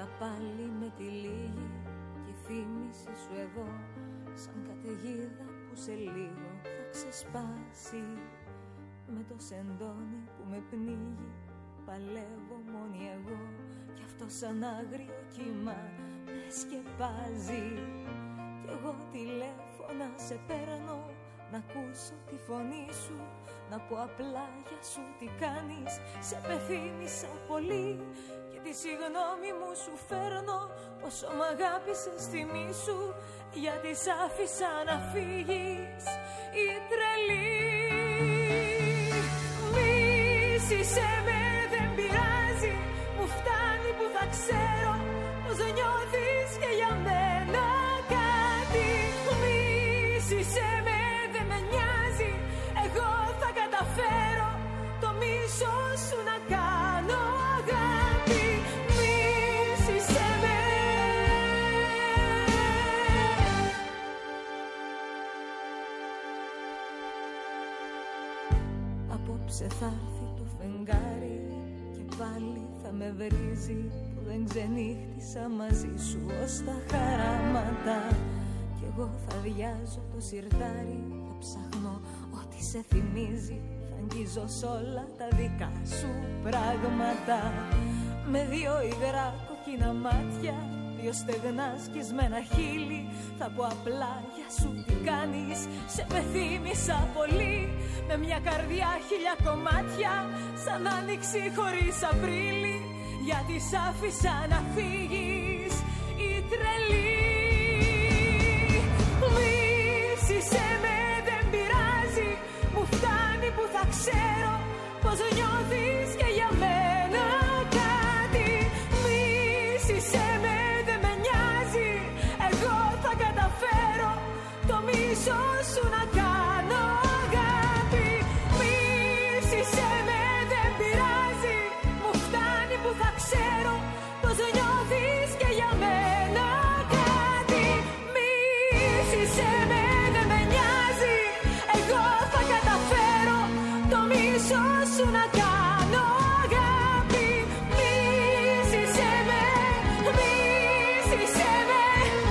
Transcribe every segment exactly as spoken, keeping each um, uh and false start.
πάλι με τη λίγη και η θύμηση σου εδώ σαν καταιγίδα που σε λίγο θα ξεσπάσει. Με το σεντόνι που με πνίγει παλεύω μόνη εγώ κι αυτό σαν άγριο κύμα με σκεπάζει. Κι εγώ τηλέφωνα σε παίρνω να ακούσω τη φωνή σου, να πω απλά για σου τι κάνεις. Σε πεθύμισα πολύ και τη συγγνώμη μου σου φέρνω, πόσο μ' αγάπησες θυμή σου, γιατί σ' άφησα να φύγεις η τρελή. Μίσησέ με δεν πειράζει, μου φτάνει που θα ξέρω πως νιώθεις και για μένα κάτι. Μίσησέ με δεν με νοιάζει, εγώ θα καταφέρω το μίσο σου να κάνω αγάπη. Μίσησέ με. Απόψε θα έρθει το φεγγάρι και πάλι θα με βρίζει που δεν ξενύχτησα μαζί σου ως τα χαράματα. Κι εγώ θα βιάζω το σιρτάρι, θα ψάχνω ό,τι σε θυμίζει, θα αγγίζω σ' όλα τα δικά σου πράγματα. Με δύο υγρά κοκκίνα μάτια, δύο στεγνά σκισμένα χείλη, θα πω απλά για σου τι κάνεις. Σε πεθύμισα πολύ, με μια καρδιά χίλια κομμάτια, σαν άνοιξη χωρίς Απρίλη, γιατί σ' άφησα να φύγεις η τρελή. Μίσησέ με δεν πειράζει, μου φτάνει που θα ξέρω πως νιώθεις και για μένα κάτι. Μίσησέ με δεν με νοιάζει, εγώ θα καταφέρω το μίσο σου να κάνω αγάπη. Μίσησέ με δεν πειράζει, μου φτάνει που θα ξέρω πως νιώθεις και για μένα κάτι. Μίσησέ με δεν με νοιάζει, εγώ θα καταφέρω το μίσο σου να κάνω αγάπη. Μίσησέ με, μίσησέ με.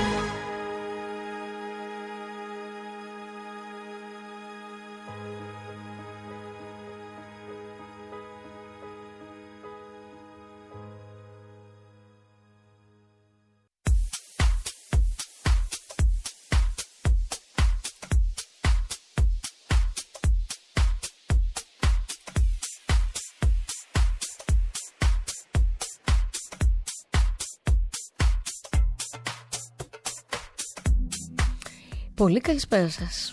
Πολύ καλησπέρα σας.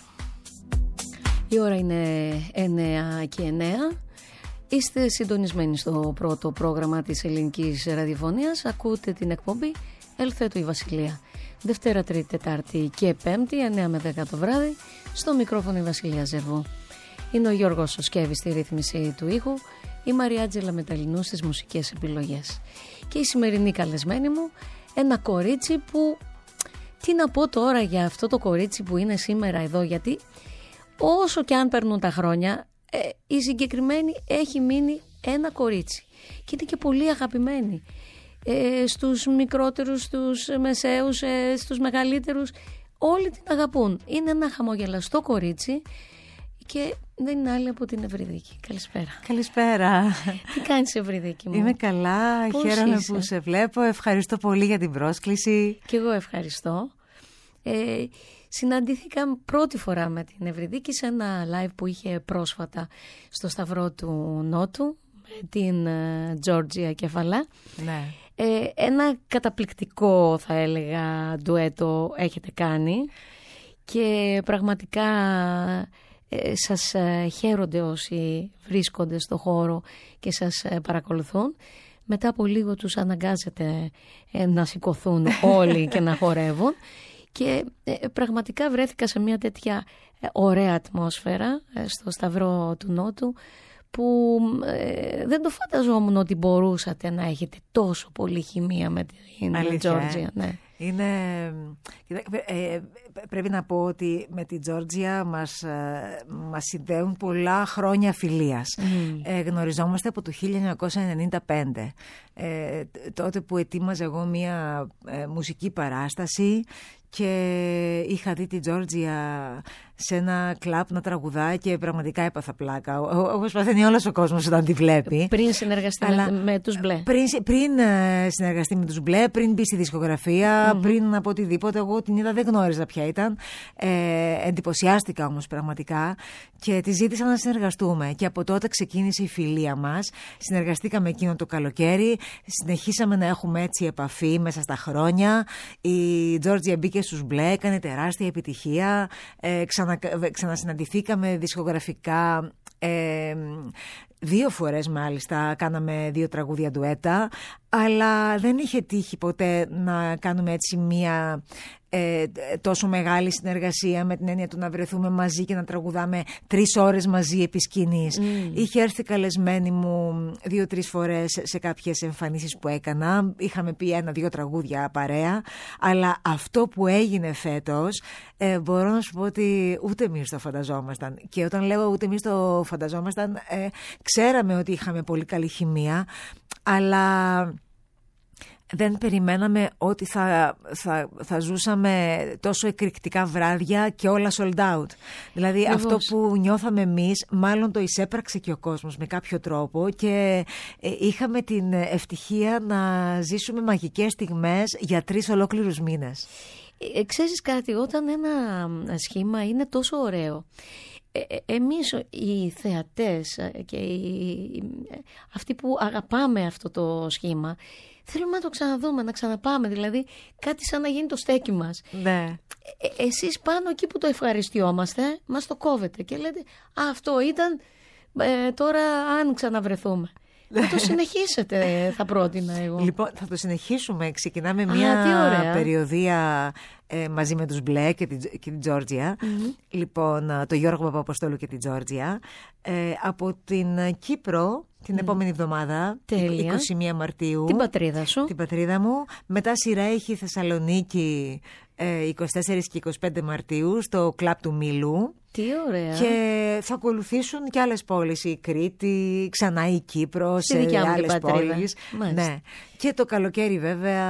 Η ώρα είναι εννιά και εννιά. Είστε συντονισμένοι στο πρώτο πρόγραμμα της ελληνικής ραδιοφωνίας. Ακούτε την εκπομπή Ελθέτω η Βασιλεία. Δευτέρα, Τρίτη, Τετάρτη και Πέμπτη, εννιά με δέκα το βράδυ. Στο μικρόφωνο η Βασιλεία Ζερβού. Είναι ο Γιώργος ο Σκέβης στη ρύθμιση του ήχου, η Μαριάτζελα Μεταλλινού στις μουσικές επιλογές. Και η σημερινή καλεσμένη μου, ένα κορίτσι που... Τι να πω τώρα για αυτό το κορίτσι που είναι σήμερα εδώ, γιατί όσο και αν περνούν τα χρόνια, ε, η συγκεκριμένη έχει μείνει ένα κορίτσι και είναι και πολύ αγαπημένη ε, στους μικρότερους, στους μεσαίους, ε, στους μεγαλύτερους, όλοι την αγαπούν. Είναι ένα χαμογελαστό κορίτσι και δεν είναι άλλη από την Ευρυδίκη. Καλησπέρα. Καλησπέρα. Τι κάνεις, Ευρυδίκη μου? Είμαι καλά, πώς χαίρομαι είσαι? Που σε βλέπω. Ευχαριστώ πολύ για την πρόσκληση. Και εγώ ευχαριστώ. Ε, συναντήθηκα πρώτη φορά με την Ευρυδίκη σε ένα live που είχε πρόσφατα στο Σταυρό του Νότου με την Τζόρτζια Κεφαλά. Ναι. Ε, ένα καταπληκτικό, θα έλεγα, ντουέτο έχετε κάνει και πραγματικά ε, σας ε, χαίρονται όσοι βρίσκονται στο χώρο και σας ε, παρακολουθούν. Μετά από λίγο τους αναγκάζετε ε, να σηκωθούν όλοι και να χορεύουν. Και ε, πραγματικά βρέθηκα σε μια τέτοια ε, ωραία ατμόσφαιρα ε, στο Σταυρό του Νότου που ε, δεν το φανταζόμουν ότι μπορούσατε να έχετε τόσο πολύ χημεία με την Τζόρτζια. Ναι. Είναι, ε, πρέπει να πω ότι με την Τζόρτζια μας, μας συνδέουν πολλά χρόνια φιλίας. Mm. Ε, γνωριζόμαστε από το χίλια εννιακόσια ενενήντα πέντε, ε, τότε που ετοίμαζα εγώ μία ε, μουσική παράσταση και είχα δει την Τζόρτζια σε ένα κλαμπ να τραγουδάει και πραγματικά έπαθα πλάκα. Όπως παθαίνει όλος ο κόσμος όταν τη βλέπει. Πριν συνεργαστεί Αλλά, με, με τους Μπλε. Πριν, πριν συνεργαστεί με τους Μπλε, πριν μπει στη δισκογραφία, mm-hmm. πριν από οτιδήποτε. Εγώ την είδα, δεν γνώριζα ποια ήταν. Ε, εντυπωσιάστηκα όμως πραγματικά και τη ζήτησα να συνεργαστούμε. Και από τότε ξεκίνησε η φιλία μας. Συνεργαστήκαμε εκείνο το καλοκαίρι. Συνεχίσαμε να έχουμε έτσι επαφή μέσα στα χρόνια. Η Τζόρτζια μπήκε στους Μπλε, έκανε τεράστια επιτυχία. Ε, ξανα, ξανασυναντηθήκαμε δισκογραφικά. Ε, δύο φορές μάλιστα κάναμε δύο τραγούδια ντουέτα, αλλά δεν είχε τύχει ποτέ να κάνουμε έτσι μία ε, τόσο μεγάλη συνεργασία με την έννοια του να βρεθούμε μαζί και να τραγουδάμε τρεις ώρες μαζί επί σκηνής. Mm. Είχε έρθει καλεσμένη μου δύο-τρεις φορές σε κάποιες εμφανίσεις που έκανα. Είχαμε πει ένα-δύο τραγούδια παρέα, αλλά αυτό που έγινε φέτος ε, μπορώ να σου πω ότι ούτε εμείς το φανταζόμασταν. Και όταν λέω ούτε εμείς το φανταζόμασταν, ε, ξέραμε ότι είχαμε πολύ καλή χημεία, αλλά δεν περιμέναμε ότι θα, θα, θα ζούσαμε τόσο εκρηκτικά βράδια και όλα sold out. Δηλαδή Λεβώς. Αυτό που νιώθαμε εμείς, μάλλον το εισέπραξε και ο κόσμος με κάποιο τρόπο και ε, είχαμε την ευτυχία να ζήσουμε μαγικές στιγμές για τρεις ολόκληρους μήνες. Ε, ξέρεις κάτι, όταν ένα σχήμα είναι τόσο ωραίο, εμείς οι θεατές και οι, αυτοί που αγαπάμε αυτό το σχήμα θέλουμε να το ξαναδούμε, να ξαναπάμε, δηλαδή κάτι σαν να γίνει το στέκι μας. Ναι. Ε, εσείς πάνω εκεί που το ευχαριστιόμαστε μας το κόβετε και λέτε α, αυτό ήταν, ε, τώρα αν ξαναβρεθούμε. Θα το συνεχίσετε, θα πρότεινα εγώ. Λοιπόν, θα το συνεχίσουμε. Ξεκινάμε Α, μια περιοδία ε, μαζί με τους Μπλε και την, και την Τζόρτζια. Mm-hmm. Λοιπόν, το Γιώργο Παπαποστόλου και την Τζόρτζια. Ε, από την Κύπρο την mm. επόμενη εβδομάδα, Τέλεια. είκοσι μία Μαρτίου. Την πατρίδα σου. Την πατρίδα μου. Μετά σειρά έχει η Θεσσαλονίκη ε, είκοσι τέσσερις και είκοσι πέντε Μαρτίου στο κλαμπ του Μήλου. Τι ωραία. Και θα ακολουθήσουν και άλλες πόλεις, η Κρήτη, ξανά η Κύπρος, σε άλλες πόλεις. Ναι. Και το καλοκαίρι βέβαια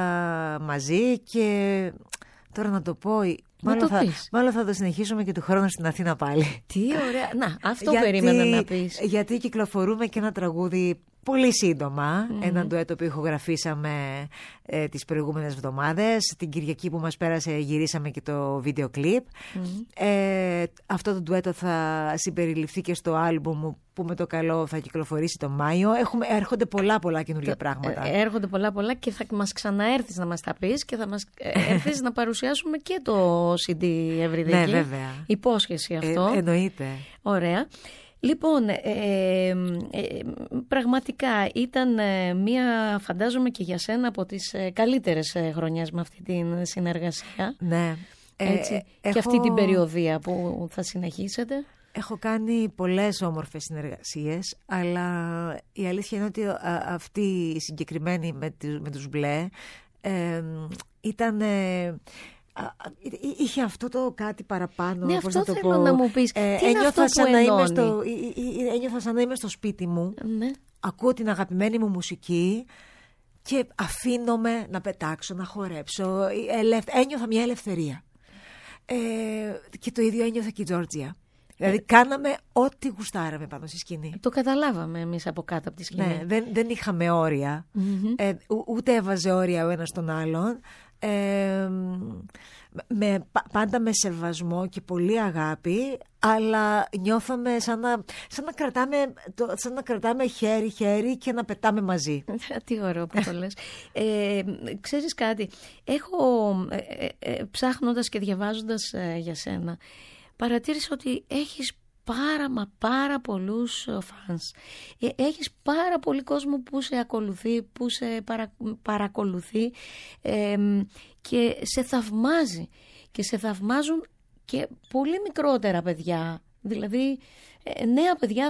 μαζί και τώρα να το πω, μάλλον, το θα, μάλλον θα το συνεχίσουμε και του χρόνου στην Αθήνα πάλι. Τι ωραία. Να, αυτό γιατί, περίμενα να πεις. Γιατί κυκλοφορούμε και ένα τραγούδι πολύ σύντομα, mm-hmm. ένα ντουέτο που ηχογραφήσαμε ε, τις προηγούμενες εβδομάδες. Την Κυριακή που μας πέρασε γυρίσαμε και το βίντεο κλιπ. Mm-hmm. Ε, αυτό το ντουέτο θα συμπεριληφθεί και στο άλμπουμ που με το καλό θα κυκλοφορήσει τον Μάιο. Έχουμε, έρχονται πολλά πολλά καινούργια πράγματα. Ε, έρχονται πολλά πολλά και θα μας ξαναέρθεις να μας τα πεις και θα μας έρθεις να παρουσιάσουμε και το σι ντι Ευρυδική. Ναι, βέβαια. Υπόσχεση αυτό. Ε, εννοείται. Ωραία. Λοιπόν, ε, ε, ε, πραγματικά ήταν ε, μία, φαντάζομαι και για σένα, από τις ε, καλύτερες ε, χρονιές με αυτή την συνεργασία. Ναι. Έτσι, ε, και έχω... αυτή την περιοδία που θα συνεχίσετε. Έχω κάνει πολλές όμορφες συνεργασίες, αλλά η αλήθεια είναι ότι α, αυτή η συγκεκριμένη με, με τους Μπλε ε, ήταν... Ε, είχε αυτό το κάτι παραπάνω. Ναι, πώς αυτό να το θέλω πω. να μου πεις. Ε, Τι είναι αυτό που να ενώνει. Είμαι στο, ένιωθα σαν να είμαι στο σπίτι μου. Ναι. Ακούω την αγαπημένη μου μουσική και αφήνομαι να πετάξω, να χορέψω. Ελευ... Ένιωθα μια ελευθερία. Ε, και το ίδιο ένιωθα και η Τζόρτζια. Δηλαδή κάναμε ό,τι γουστάραμε πάνω στη σκηνή. Το καταλάβαμε εμείς από κάτω από τη σκηνή. Ναι, δεν, δεν είχαμε όρια. Mm-hmm. Ε, ούτε έβαζε όρια ο ένας τον άλλον. Ε, με, πάντα με σεβασμό και πολύ αγάπη, αλλά νιώθαμε σαν να, σαν να, κρατάμε, το, σαν να κρατάμε χέρι-χέρι και να πετάμε μαζί. Τι ωραίο που το λες. ε, ξέρεις κάτι, έχω ε, ε, ψάχνοντας και διαβάζοντας ε, για σένα, παρατήρησα ότι έχεις πάρα μα πάρα πολλούς φανς. Έχεις πάρα πολύ κόσμο που σε ακολουθεί, που σε παρα, παρακολουθεί ε, και σε θαυμάζει. Και σε θαυμάζουν και πολύ μικρότερα παιδιά. Δηλαδή ε, νέα παιδιά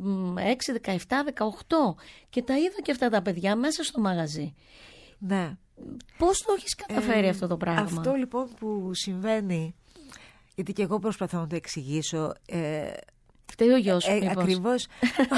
δεκαέξι, δεκαεπτά, δεκαοκτώ. Και τα είδα και αυτά τα παιδιά μέσα στο μαγαζί. Ναι. Πώς το έχεις καταφέρει ε, αυτό το πράγμα? Αυτό λοιπόν που συμβαίνει, γιατί και εγώ προσπαθώ να το εξηγήσω. Ε, Φταίει ο γιος σου, ε, ακριβώς.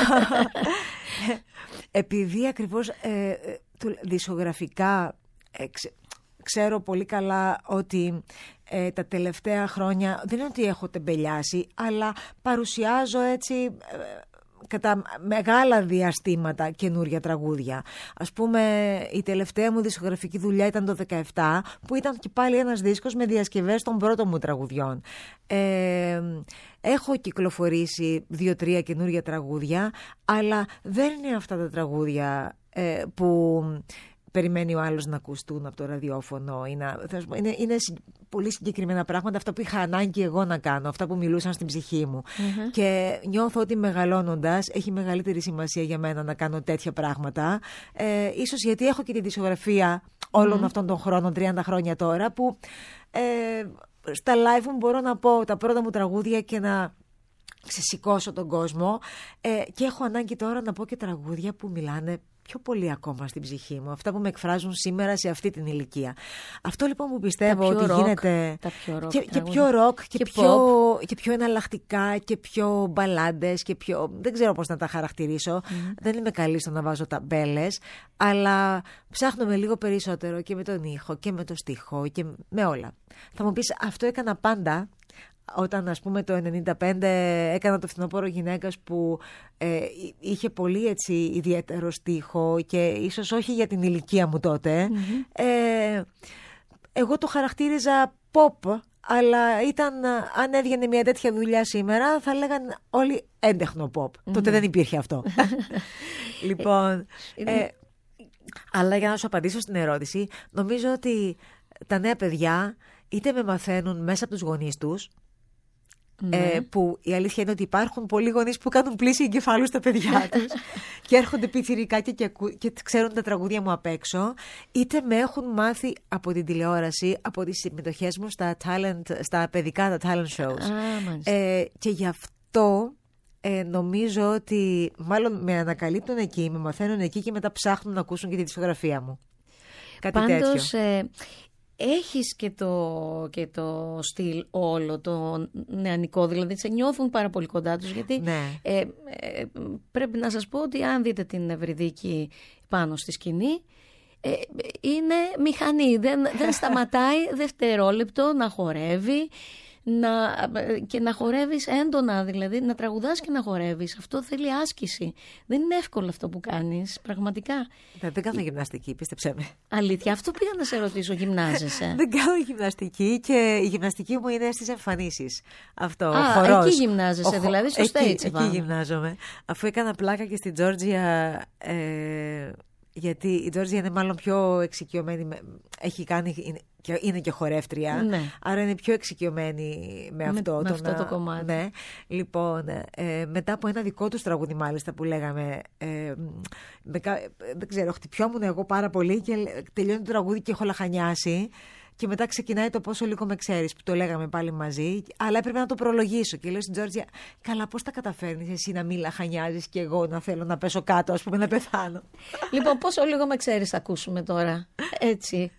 Επειδή ακριβώς ε, δισκογραφικά ε, ξε, ξέρω πολύ καλά ότι ε, τα τελευταία χρόνια, δεν είναι ότι έχω τεμπελιάσει, αλλά παρουσιάζω έτσι ε, κατά μεγάλα διαστήματα καινούρια τραγούδια. Ας πούμε, η τελευταία μου δισκογραφική δουλειά ήταν το δεκαεπτά, που ήταν και πάλι ένας δίσκος με διασκευές των πρώτων μου τραγουδιών. Ε, έχω κυκλοφορήσει δύο-τρία καινούρια τραγούδια, αλλά δεν είναι αυτά τα τραγούδια ε, που περιμένει ο άλλος να ακουστούν από το ραδιόφωνο. Είναι, είναι, είναι πολύ συγκεκριμένα πράγματα, αυτά που είχα ανάγκη εγώ να κάνω, αυτά που μιλούσαν στην ψυχή μου. Mm-hmm. Και νιώθω ότι μεγαλώνοντας έχει μεγαλύτερη σημασία για μένα να κάνω τέτοια πράγματα. Ε, ίσως γιατί έχω και τη δισκογραφία όλων mm-hmm. αυτών των χρόνων, τριάντα χρόνια τώρα, που ε, στα live μου μπορώ να πω τα πρώτα μου τραγούδια και να ξεσηκώσω τον κόσμο. Ε, και έχω ανάγκη τώρα να πω και τραγούδια που μιλάνε πιο πολύ ακόμα στην ψυχή μου. Αυτά που με εκφράζουν σήμερα σε αυτή την ηλικία. Αυτό λοιπόν που πιστεύω ότι rock, γίνεται και, και πιο ροκ και, και, πιο, και πιο εναλλακτικά και πιο μπαλάντες και πιο... Δεν ξέρω πώς να τα χαρακτηρίσω. Mm-hmm. Δεν είμαι καλή στο να βάζω ταμπέλες, αλλά ψάχνουμε λίγο περισσότερο και με τον ήχο και με το στίχο και με όλα. Θα μου πεις, αυτό έκανα πάντα. Όταν, ας πούμε, το ενενήντα πέντε έκανα το Φθινόπωρο Γυναίκας, που ε, είχε πολύ έτσι ιδιαίτερο στίχο και ίσως όχι για την ηλικία μου τότε. Mm-hmm. Ε, εγώ το χαρακτήριζα pop, αλλά ήταν, αν έβγαινε μια τέτοια δουλειά σήμερα, θα λέγαν όλοι έντεχνο pop. Mm-hmm. Τότε δεν υπήρχε αυτό. Λοιπόν, ε, αλλά για να σου απαντήσω στην ερώτηση, νομίζω ότι τα νέα παιδιά είτε με μαθαίνουν μέσα από τους γονείς τους, ναι. ε, που η αλήθεια είναι ότι υπάρχουν πολλοί γονείς που κάνουν πλήση εγκεφάλου στα παιδιά τους και έρχονται πιτσιρικά και, και, και ξέρουν τα τραγούδια μου απ' έξω, είτε με έχουν μάθει από την τηλεόραση, από τις συμμετοχές μου στα, talent, στα παιδικά, τα talent shows. Ah, ε, και γι' αυτό ε, νομίζω ότι μάλλον με ανακαλύπτουν εκεί, με μαθαίνουν εκεί και μετά ψάχνουν να ακούσουν και τη δισκογραφία μου. Κάτι Πάντως, τέτοιο. Ε... Έχεις και το, και το στυλ όλο, το νεανικό, δηλαδή σε νιώθουν πάρα πολύ κοντά τους, γιατί ναι. ε, ε, πρέπει να σας πω ότι αν δείτε την Ευρυδίκη πάνω στη σκηνή, ε, είναι μηχανή, δεν, δεν σταματάει δευτερόλεπτο να χορεύει, να, και να χορεύεις έντονα, δηλαδή να τραγουδάς και να χορεύεις. Αυτό θέλει άσκηση. Δεν είναι εύκολο αυτό που κάνεις, πραγματικά. Δεν, δεν κάνω γυμναστική, πίστεψέ με. Αλήθεια, αυτό πήγα να σε ρωτήσω, γυμνάζεσαι? Δεν κάνω γυμναστική και η γυμναστική μου είναι στις εμφανίσεις. Αυτό, Α, χορός. Εκεί γυμνάζεσαι, ο, δηλαδή στο stage. Εκεί, εκεί γυμνάζομαι. Αφού έκανα πλάκα και στην Τζόρτζια... Ε, γιατί η Τζόρτζια είναι μάλλον πιο εξοικειωμένη, με, έχει κάνει, είναι, και, είναι και χορεύτρια, ναι. Άρα είναι πιο εξοικειωμένη με αυτό, με, το, με αυτό να, το κομμάτι. Ναι. Λοιπόν, ε, μετά από ένα δικό του τραγούδι μάλιστα που λέγαμε, ε, με, δεν ξέρω, χτυπιόμουν εγώ πάρα πολύ και τελειώνει το τραγούδι και έχω λαχανιάσει. Και μετά ξεκινάει το πόσο λίγο με ξέρεις, που το λέγαμε πάλι μαζί, αλλά έπρεπε να το προλογίσω. Και λέω στην Τζόρτζια, καλά, πώς τα καταφέρνεις εσύ να μην λαχανιάζεις και εγώ να θέλω να πέσω κάτω, ας πούμε, να πεθάνω. Λοιπόν, πόσο λίγο με ξέρεις θα ακούσουμε τώρα, έτσι.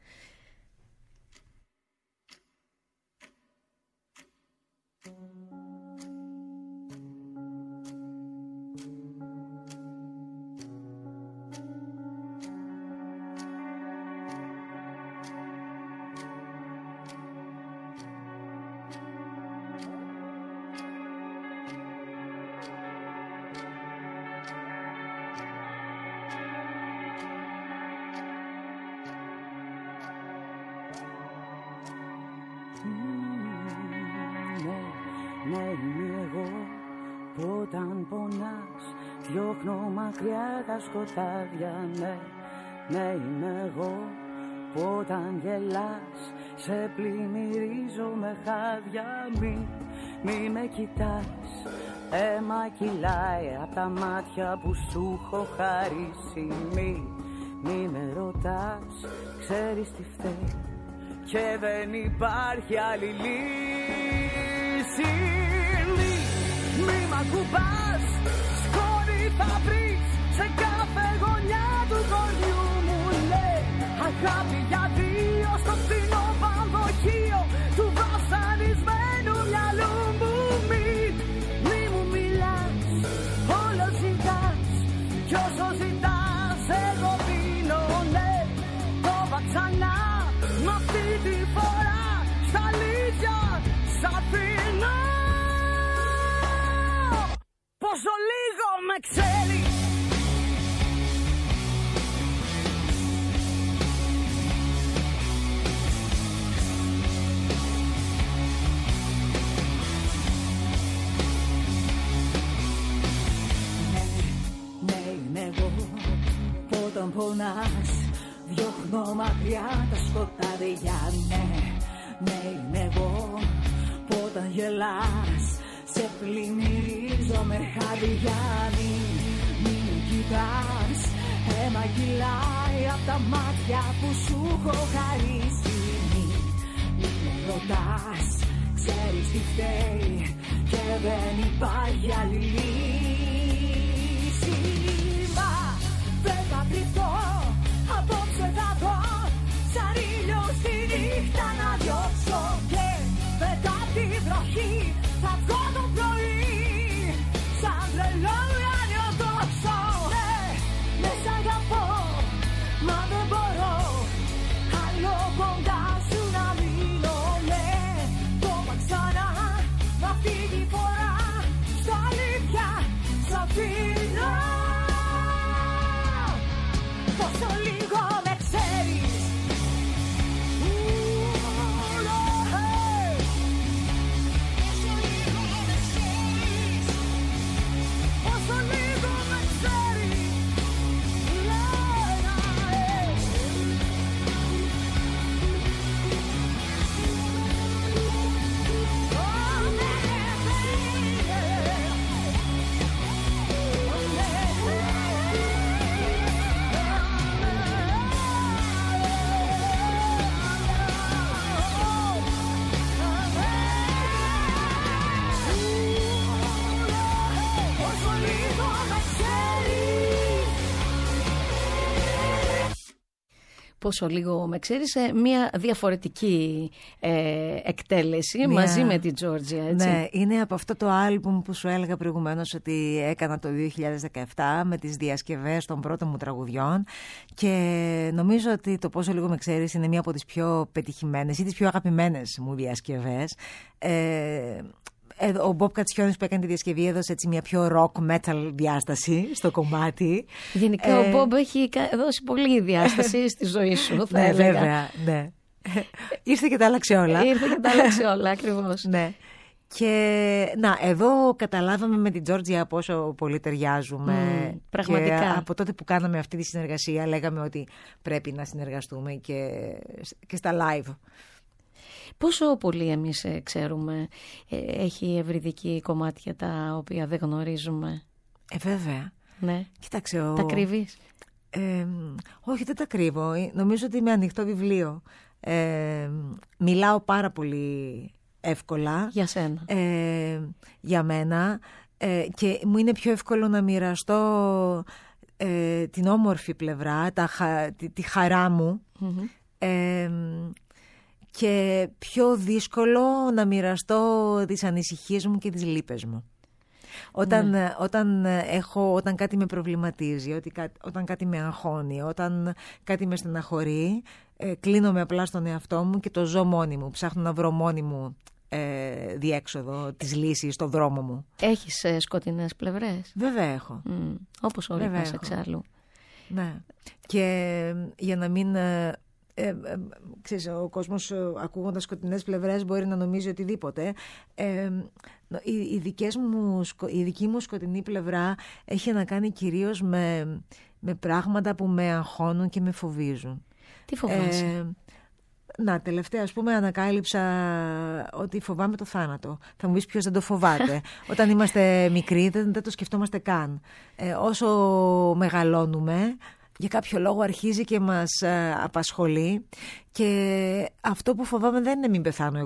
Ναι, είμαι εγώ που όταν πονάς διώχνω μακριά τα σκοτάδια. Ναι, ναι, είμαι εγώ που όταν γελάς σε πλημμυρίζω με χάδια. Μη, μη με κοιτάς, αίμα κυλάει απ' τα μάτια που σου έχω χαρίσει. Μη, μη με ρωτάς, ξέρεις τι φταίει και δεν υπάρχει άλλη λύση. Μη, μη μ' ακουμπάς, σκόνη θα βρεις σε κάθε γωνιά του χωριού μου. Ναι, Αγάπη για δύο στο φθηνό πανδοχείο του βασανισμένου μυαλού μου. Μη, μη μου μιλάς, όλο ζητάς κι όσο ζητάς εγώ δίνω ναι. Το είπα ξανά, μ' αυτή τη φορά στα αλήθεια σ' αφήνω. Πόσο λίγο με ξέρεις. Όταν πονάς, διώχνω μακριά τα σκοτάδια. Ναι, ναι είμαι εγώ. Που όταν γελάς, σε πλημμυρίζω με χάδια. Μην, μην με κοιτάς, αίμα κυλάει απ' τα μάτια που σου έχω χαρίσει. Μην, μην με ρωτάς, ξέρεις τι φταίει και δεν υπάρχει άλλη λύση. Μα δεν θα κρυφτώ, απόψε θα δω σαν ήλιο στη νύχτα να διώξω. Και μετά τη βροχή θα βγω το πρωί σαν τρελό ουράνιο τόξο. Ναι, ναι σ' αγαπώ, μα δεν μπορώ άλλο κοντά σου να μείνω. Ναι, το είπα ξανά, μα αυτή τη φορά στα αλήθεια σ' αφήνω. Πόσο λίγο με ξέρεις. Πόσο λίγο με ξέρεις. Πόσο λίγο με ξέρεις, σε μια διαφορετική ε, εκτέλεση μια... μαζί με την Τζόρτζια, έτσι. Ναι, είναι από αυτό το άλμπουμ που σου έλεγα προηγουμένως ότι έκανα το δύο χιλιάδες δεκαεπτά με τις διασκευές των πρώτων μου τραγουδιών και νομίζω ότι το Πόσο λίγο με ξέρεις είναι μια από τις πιο πετυχημένες ή τις πιο αγαπημένες μου διασκευές. Ε, ο Μπομπ Κατσιόνης που έκανε τη διασκευή έδωσε έτσι μια πιο rock metal διάσταση στο κομμάτι. Γενικά ε... ο Μπομπ έχει δώσει πολλή διάσταση στη ζωή σου, θα ναι, έλεγα. Βέβαια, ναι. Ήρθε και τα άλλαξε όλα. Ήρθε και τα άλλαξε όλα, ακριβώς. Ναι. Και να, εδώ καταλάβαμε με την Τζόρτζια πόσο πολύ ταιριάζουμε. Mm, πραγματικά. Και από τότε που κάναμε αυτή τη συνεργασία λέγαμε ότι πρέπει να συνεργαστούμε και, και στα live. Πόσο πολύ εμείς ε, ξέρουμε, ε, έχει ευρυδική κομμάτια τα οποία δεν γνωρίζουμε. Ε, βέβαια. Ναι. Κοίταξε, ο... Τα κρύβεις? Ε, όχι, δεν τα κρύβω. Νομίζω ότι είμαι ανοιχτό βιβλίο. Ε, μιλάω πάρα πολύ εύκολα. Για σένα. Ε, για μένα. Ε, και μου είναι πιο εύκολο να μοιραστώ ε, την όμορφη πλευρά, τα, τη, τη χαρά μου. Mm-hmm. Ε, και πιο δύσκολο να μοιραστώ τις ανησυχίες μου και τις λύπες μου. Όταν, ναι. όταν, έχω, όταν κάτι με προβληματίζει, ότι, όταν κάτι με αγχώνει, όταν κάτι με στεναχωρεί, ε, κλείνομαι απλά στον εαυτό μου και το ζω μόνη μου. Ψάχνω να βρω μόνη μου ε, διέξοδο της λύσης στον δρόμο μου. Έχεις ε, σκοτεινές πλευρές? Βέβαια έχω. Mm, όπως όλοι μας εξάλλου. Ναι. Και για να μην... Ε, ε, ξέρεις, ο κόσμος ακούγοντας σκοτεινές πλευρές μπορεί να νομίζει οτιδήποτε. Ε, οι, οι δικές μου, η δική μου σκοτεινή πλευρά έχει να κάνει κυρίως με, με πράγματα που με αγχώνουν και με φοβίζουν. Τι φοβάσαι? Ε, να, τελευταία ας πούμε ανακάλυψα ότι φοβάμαι το θάνατο. Θα μου πεις ποιος δεν το φοβάται. Όταν είμαστε μικροί δεν, δεν το σκεφτόμαστε καν. Ε, όσο μεγαλώνουμε, για κάποιο λόγο αρχίζει και μας ε, απασχολεί και αυτό που φοβάμαι δεν είναι μην πεθάνω εγώ.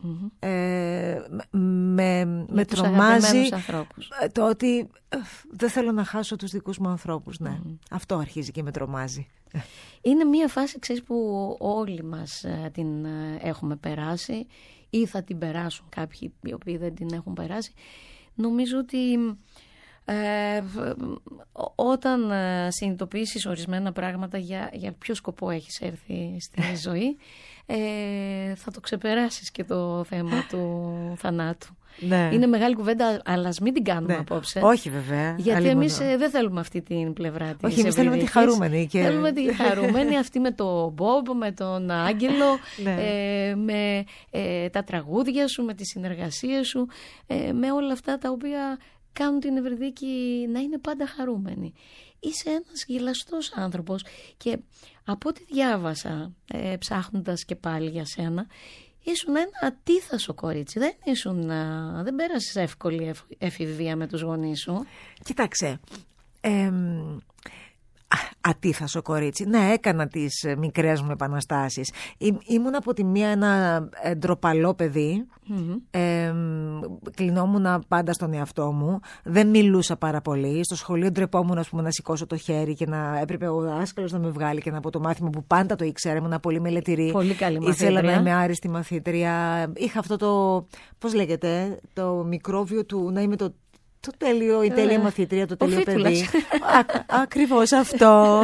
Mm-hmm. Ε, με, με τους τρομάζει το ότι ε, δεν θέλω να χάσω τους δικούς μου ανθρώπους. Ναι. Mm-hmm. Αυτό αρχίζει και με τρομάζει. Είναι μια φάση, ξέρεις, που όλοι μας ε, την ε, έχουμε περάσει ή θα την περάσουν κάποιοι οι οποίοι δεν την έχουν περάσει. Νομίζω ότι ε, όταν ε, συνειδητοποιήσεις ορισμένα πράγματα για, για ποιο σκοπό έχεις έρθει στη ζωή, ε, θα το ξεπεράσεις και το θέμα του θανάτου. Ναι. Είναι μεγάλη κουβέντα, αλλά ας μην την κάνουμε, ναι, απόψε. Όχι, βέβαια. Γιατί εμείς ε, δεν θέλουμε αυτή την πλευρά της. Όχι, εμείς θέλουμε τη χαρούμενη. Και... Θέλουμε τη χαρούμενη, αυτή με τον Μπομπ, με τον Άγγελο, ναι, ε, με ε, τα τραγούδια σου, με τις συνεργασίες σου, ε, με όλα αυτά τα οποία κάνουν την Ευρυδίκη να είναι πάντα χαρούμενη. Είσαι ένας γελαστός άνθρωπος και από ό,τι διάβασα, ε, ψάχνοντας και πάλι για σένα, ήσουν ένα ατίθασο κορίτσι. Δεν ήσουν, δεν πέρασες εύκολη εφηβεία με τους γονείς σου. Κοίταξε, ε, ατίθασο κορίτσι. Ναι, έκανα τις μικρές μου επαναστάσεις. Ή, ήμουν από τη μία ένα ντροπαλό παιδί. Mm-hmm. Ε, κλεινόμουν πάντα στον εαυτό μου. Δεν μιλούσα πάρα πολύ. Στο σχολείο ντρεπόμουν, ας πούμε, να σηκώσω το χέρι και να έπρεπε ο δάσκαλος να με βγάλει και να πω το μάθημα που πάντα το ήξερα. Ήμουν πολύ μελετηρή. Πολύ καλή μαθήτρια. Ήθελα να είμαι άριστη μαθήτρια. Είχα αυτό το, πώς λέγεται, το μικρόβιο του να είμαι το Το τέλειο, η τέλεια μαθήτρια, το τέλειο παιδί. Ακριβώς αυτό.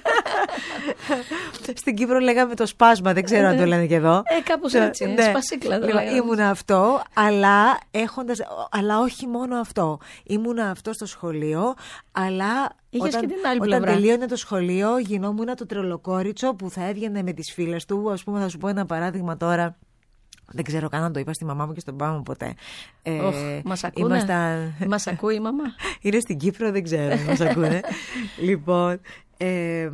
Στην Κύπρο λέγαμε το σπάσμα, δεν ξέρω αν το λένε και εδώ. Ε, κάπως έτσι, ναι. Σπασίκλα. Ήμουν αυτό, αλλά, έχοντας, αλλά όχι μόνο αυτό. Ήμουν αυτό στο σχολείο, αλλά όταν, όταν τελείωνε το σχολείο γινόμουν το τρελοκόριτσο που θα έβγαινε με τις φίλες του. Ας πούμε, θα σου πω ένα παράδειγμα τώρα. Δεν ξέρω καν αν το είπα στη μαμά μου και στον παπά μου ποτέ. Ε, oh, μας ακούνε. Ήμασταν... Μας ακούει η μαμά. Είναι στην Κύπρο, δεν ξέρω. Μας ακούνε. Λοιπόν, ε,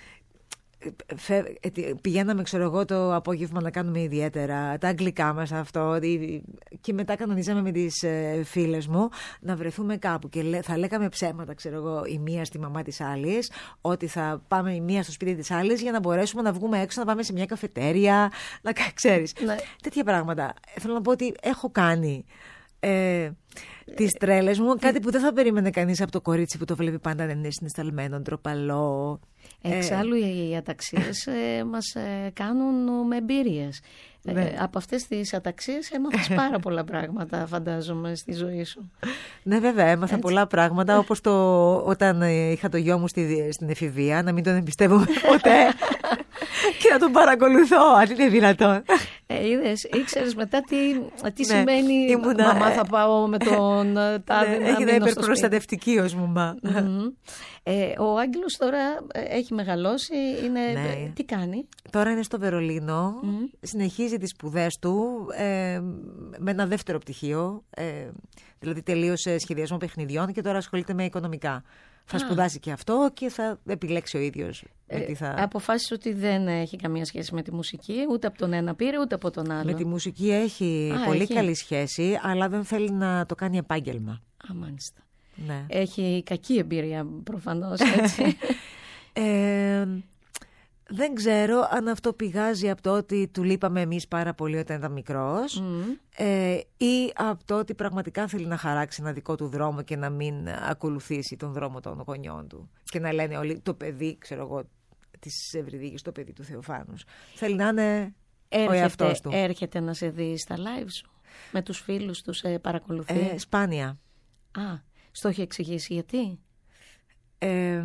φε, πηγαίναμε, ξέρω εγώ, το απόγευμα να κάνουμε ιδιαίτερα τα αγγλικά μας αυτό και μετά κανονίζαμε με τις ε, φίλες μου να βρεθούμε κάπου και λέ, θα λέγαμε ψέματα, ξέρω εγώ, η μία στη μαμά της άλλης, ότι θα πάμε η μία στο σπίτι της άλλης για να μπορέσουμε να βγούμε έξω, να πάμε σε μια καφετέρια, να ξέρεις. Ναι. Τέτοια πράγματα. Θέλω να πω ότι έχω κάνει ε, τις τρέλες μου, κάτι που δεν θα περίμενε κανείς από το κορίτσι που το βλέπει πάντα να είναι συναισθαλμένο, ντροπαλό. Εξάλλου οι αταξίες ε, μας ε, κάνουν με εμπειρίες. Ναι. Ε, από αυτές τις αταξίες έμαθες πάρα πολλά πράγματα, φαντάζομαι, στη ζωή σου. Ναι, βέβαια, έμαθα έτσι πολλά πράγματα, όπως το, όταν είχα το γιο μου στη, στην εφηβεία, να μην τον εμπιστεύομαι ποτέ και να τον παρακολουθώ, αν είναι δυνατόν. Ε, είδες, ήξερες μετά τι, τι ναι, σημαίνει ήμουνα, μαμά θα πάω με τον τάδε ναι, να έγινε υπερπροστατευτική ως μαμά. Mm-hmm. Ε, ο Άγγελος τώρα έχει μεγαλώσει, είναι, ναι, τι κάνει? Τώρα είναι στο Βερολίνο, mm-hmm, συνεχίζει τις σπουδές του ε, με ένα δεύτερο πτυχίο, ε, δηλαδή τελείωσε σχεδιασμό παιχνιδιών και τώρα ασχολείται με οικονομικά. Θα σπουδάσει και αυτό και θα επιλέξει ο ίδιος. Ε, θα... Αποφάσισε ότι δεν έχει καμία σχέση με τη μουσική, ούτε από τον ένα πήρε, ούτε από τον άλλο. Με τη μουσική έχει Α, πολύ έχει. καλή σχέση, αλλά δεν θέλει να το κάνει επάγγελμα. Α, μάλιστα. Ναι. Έχει κακή εμπειρία προφανώς, έτσι. ε, δεν ξέρω αν αυτό πηγάζει από το ότι του λείπαμε εμείς πάρα πολύ όταν ήταν μικρός, mm. ε, ή από το ότι πραγματικά θέλει να χαράξει ένα δικό του δρόμο και να μην ακολουθήσει τον δρόμο των γονιών του. Και να λένε όλοι το παιδί, ξέρω εγώ, της Ευρυδίκης, το παιδί του Θεοφάνους. Θέλει να είναι έρχεται, ο εαυτός του. Έρχεται να σε δει στα live σου, με τους φίλους του, σε παρακολουθεί? Ε, σπάνια. Α, στο έχει εξηγήσει γιατί? Ε,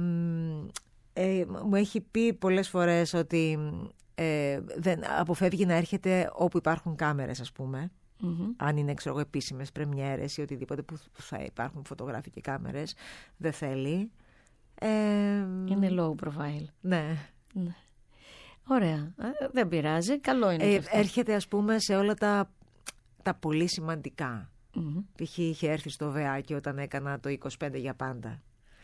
Ε, μου έχει πει πολλές φορές ότι ε, δεν, αποφεύγει να έρχεται όπου υπάρχουν κάμερες, ας πούμε. Mm-hmm. Αν είναι, ξέρω εγώ, επίσημες πρεμιέρες ή οτιδήποτε που θα υπάρχουν φωτογράφοι και κάμερες, δεν θέλει. Ε, είναι low profile. Ναι. ναι. Ωραία. Ε, δεν πειράζει. Καλό είναι. Ε, έρχεται, ας πούμε, σε όλα τα, τα πολύ σημαντικά. Mm-hmm. Π.χ. είχε έρθει στο Βεάκι όταν έκανα το είκοσι πέντε για πάντα.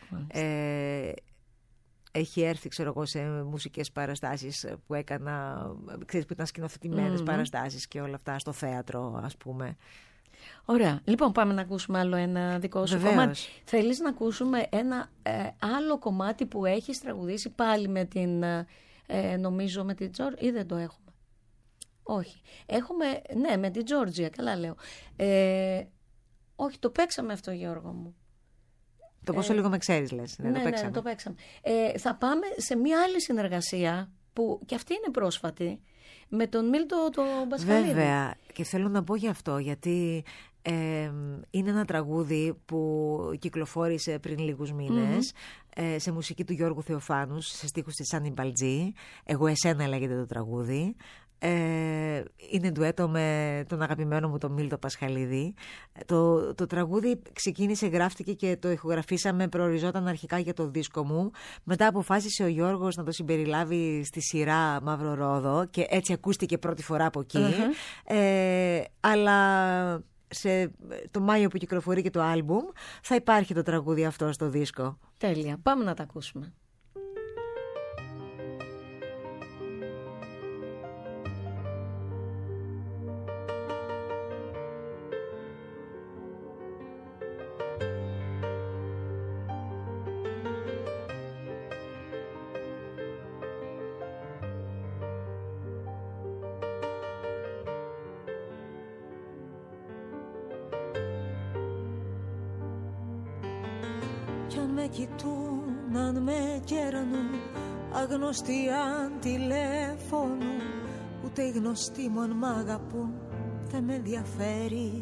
Ε, έχει έρθει, ξέρω εγώ, σε μουσικές παραστάσεις που έκανα, ξέρεις, που ήταν σκηνοθετημένες mm-hmm. παραστάσεις και όλα αυτά στο θέατρο, ας πούμε. Ωραία. Λοιπόν, πάμε να ακούσουμε άλλο ένα δικό σου Βεβαίως. κομμάτι. Θέλεις να ακούσουμε ένα ε, άλλο κομμάτι που έχεις τραγουδήσει πάλι με την, ε, νομίζω με την Τζορ, ή δεν το έχουμε? Όχι. Έχουμε, ναι, με την Τζόρτζια, καλά λέω. Ε, όχι, το παίξαμε αυτό, Γιώργο μου. Το πόσο ε, λίγο με ξέρεις, λες. Ναι, ναι, το παίξαμε. Ναι, το παίξαμε. Ε, θα πάμε σε μια άλλη συνεργασία που και αυτή είναι πρόσφατη, με τον Μίλτο το Μπασχαλίδη. Βέβαια, και θέλω να πω γι' αυτό, γιατί ε, είναι ένα τραγούδι που κυκλοφόρησε πριν λίγους μήνες, mm-hmm. ε, σε μουσική του Γιώργου Θεοφάνους, σε στίχους της Άννη Μπαλτζή. Εγώ εσένα λέγεται το τραγούδι. Ε, είναι ντουέτο με τον αγαπημένο μου τον Μίλτο Πασχαλίδη. Το, το τραγούδι ξεκίνησε, γράφτηκε και το ηχογραφήσαμε, προοριζόταν αρχικά για το δίσκο μου. Μετά αποφάσισε ο Γιώργος να το συμπεριλάβει στη σειρά Μαύρο Ρόδο και έτσι ακούστηκε πρώτη φορά από εκεί. Uh-huh. ε, αλλά σε, το Μάιο που κυκλοφορεί και το άλμπουμ θα υπάρχει το τραγούδι αυτό στο δίσκο. Τέλεια, πάμε να τα ακούσουμε. Κι αν με κοιτούν, αν με κερνούν, αγνωστοί αν τηλέφωνουν, ούτε οι γνωστοί μου αν μ' αγαπούν, δεν με ενδιαφέρει.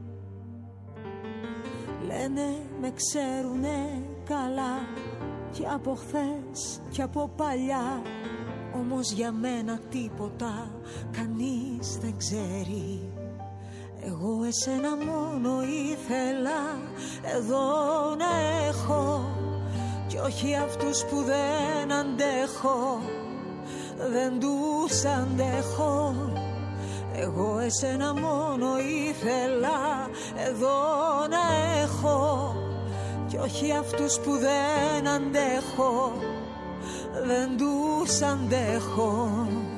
Λένε με ξέρουνε καλά, κι από χθες κι από παλιά, όμως για μένα τίποτα κανείς δεν ξέρει. Εγώ εσένα μόνο ήθελα εδώ να έχω, κι όχι αυτούς που δεν αντέχω, δεν τους αντέχω. Εγώ εσένα μόνο ήθελα εδώ να έχω, κι όχι αυτούς που δεν αντέχω, δεν τους αντέχω.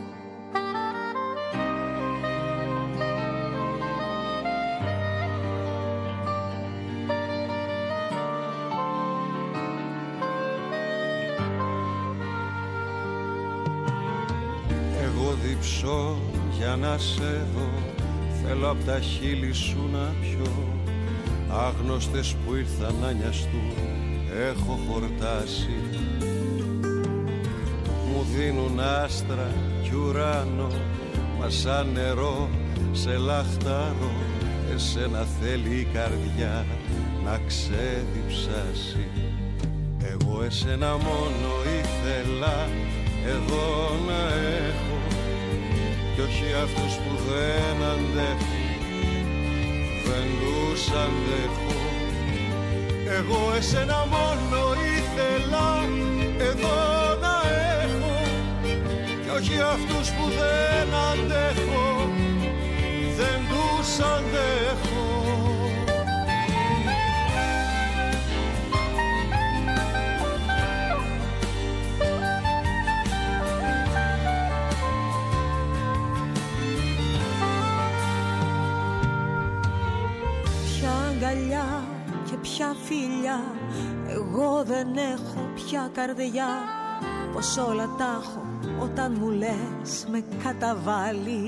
Διψώ για να σε δω, θέλω απ' τα χείλη σου να πιω. Άγνωστες που ήρθαν να νοιαστούν, έχω χορτάσει. Μου δίνουν άστρα κι ουράνο, μα σαν νερό σε λαχτάρω. Εσένα θέλει η καρδιά να ξεδιψάσει. Εγώ εσένα μόνο ήθελα εδώ να έχω, κι όχι αυτούς που δεν αντέχω, δεν τους αντέχω. Εγώ εσένα μόνο ήθελα εδώ να έχω, κι όχι αυτούς που δεν αντέχω, δεν τους αντέχω. Και ποια φίλια, εγώ δεν έχω πια καρδιά. Πως όλα τα έχω όταν μου λες με καταβάλει.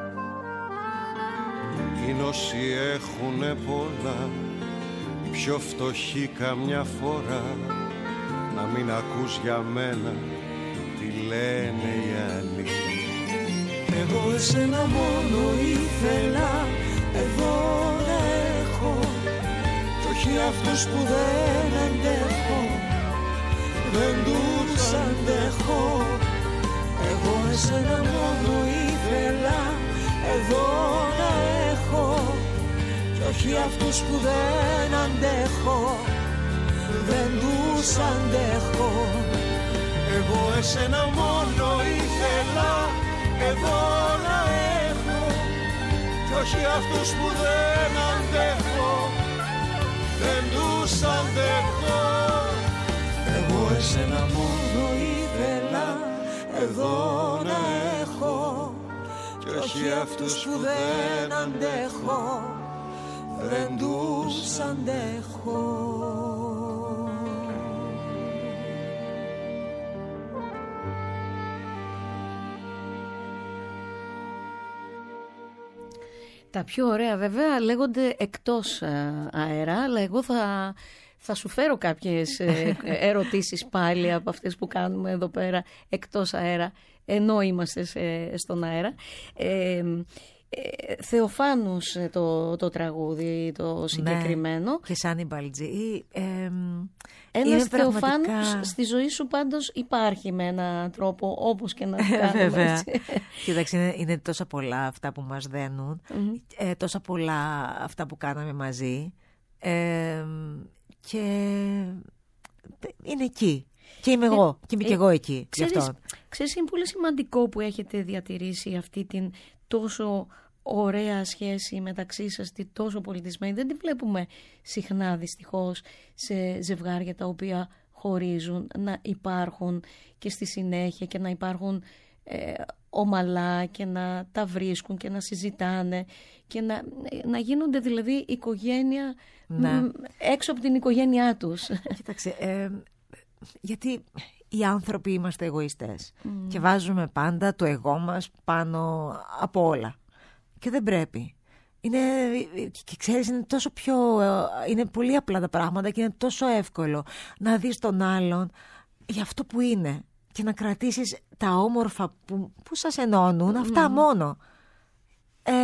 Είναι όσοι έχουνε πολλά, οι πιο φτωχοί καμιά φορά, να μην ακούς για μένα τι λένε οι άλλοι. Εγώ εσένα μόνο ήθελα εδώ να έχω, κι όχι αυτούς που δεν αντέχω, δεν τους αντέχω. Εγώ εσένα μόνο ήθελα εδώ να έχω, κι όχι αυτούς που δεν αντέχω, δεν τους αντέχω. Εγώ εσένα μόνο ήθελα εδώ να έχω, κι όχι αυτούς που δεν αντέχω, δεν τους αντέχω. Εγώ εσένα μόνο ήθελα εδώ να έχω, κι όχι αυτούς που δεν αντέχω, δεν τους αντέχω. Τα πιο ωραία βέβαια λέγονται εκτός αέρα, αλλά εγώ θα, θα σου φέρω κάποιες ερωτήσεις πάλι από αυτές που κάνουμε εδώ πέρα εκτός αέρα, ενώ είμαστε σε, στον αέρα. Ε, Ε, Θεοφάνους το, το τραγούδι το συγκεκριμένο. Ναι, και σαν η Μπαλτζή. Ε, ε, Ένας πραγματικά... Θεοφάνους στη ζωή σου πάντως υπάρχει με έναν τρόπο, όπως και να το κάνουμε. Βέβαια. Κοίταξε, είναι, είναι τόσα πολλά αυτά που μας δένουν, mm-hmm. ε, τόσα πολλά αυτά που κάναμε μαζί, ε, και είναι εκεί. Και είμαι εγώ, ε, και είμαι ε, και εγώ εκεί. Ξέρεις, ξέρεις, είναι πολύ σημαντικό που έχετε διατηρήσει αυτή την τόσο ωραία σχέση μεταξύ σας, τη τόσο πολιτισμένη. Δεν τη βλέπουμε συχνά δυστυχώς σε ζευγάρια τα οποία χωρίζουν, να υπάρχουν και στη συνέχεια και να υπάρχουν ε, ομαλά και να τα βρίσκουν και να συζητάνε και να, να γίνονται δηλαδή οικογένεια, ναι. μ, έξω από την οικογένειά τους. Κοίταξε, ε, γιατί οι άνθρωποι είμαστε εγωιστές mm. και βάζουμε πάντα το εγώ μας πάνω από όλα. Και δεν πρέπει. Είναι, και ξέρεις, είναι τόσο πιο, είναι πολύ απλά τα πράγματα και είναι τόσο εύκολο να δεις τον άλλον για αυτό που είναι και να κρατήσεις τα όμορφα που, που σας ενώνουν, αυτά mm. μόνο. Ε,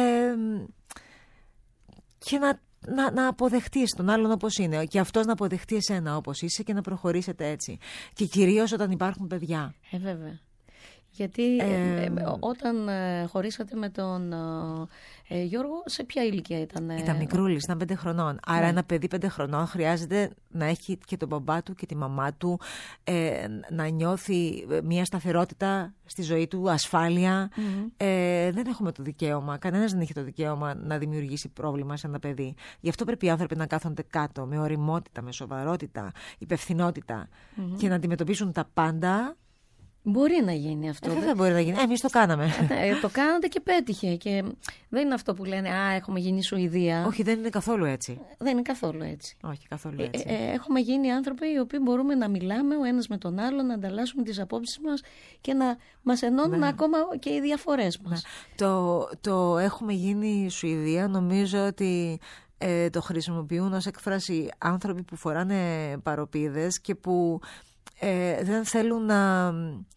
και να Να, να αποδεχτείς τον άλλον όπως είναι και αυτός να αποδεχτεί εσένα όπως είσαι και να προχωρήσετε έτσι. Και κυρίως όταν υπάρχουν παιδιά. Ε, βέβαια. Γιατί ε, ε, όταν ε, χωρίσατε με τον ε, Γιώργο, σε ποια ηλικία ήταν? Ήταν μικρούλης, ήταν πέντε χρονών. Άρα ναι. ένα παιδί πέντε χρονών χρειάζεται να έχει και τον μπαμπά του και τη μαμά του, ε, να νιώθει μια σταθερότητα στη ζωή του, ασφάλεια. Mm-hmm. Ε, δεν έχουμε το δικαίωμα, κανένας δεν έχει το δικαίωμα να δημιουργήσει πρόβλημα σε ένα παιδί. Γι' αυτό πρέπει οι άνθρωποι να κάθονται κάτω με ωριμότητα, με σοβαρότητα, υπευθυνότητα mm-hmm. και να αντιμετωπίσουν τα πάντα. Μπορεί να γίνει αυτό. Ε, δεν μπορεί να γίνει. Ε, εμείς το κάναμε. Ε, το κάνατε και πέτυχε. Και δεν είναι αυτό που λένε «Α, έχουμε γίνει Σουηδία». Όχι, δεν είναι καθόλου έτσι. Δεν είναι καθόλου έτσι. Όχι, καθόλου έτσι. Ε, ε, έχουμε γίνει άνθρωποι οι οποίοι μπορούμε να μιλάμε ο ένας με τον άλλο, να ανταλλάσσουμε τις απόψεις μας και να μας ενώνουν ναι. ακόμα και οι διαφορές μας. Ναι. Το, το έχουμε γίνει Σουηδία, νομίζω ότι ε, το χρησιμοποιούν ως έκφραση άνθρωποι που φοράνε παροπίδες και που Ε, δεν θέλουν να...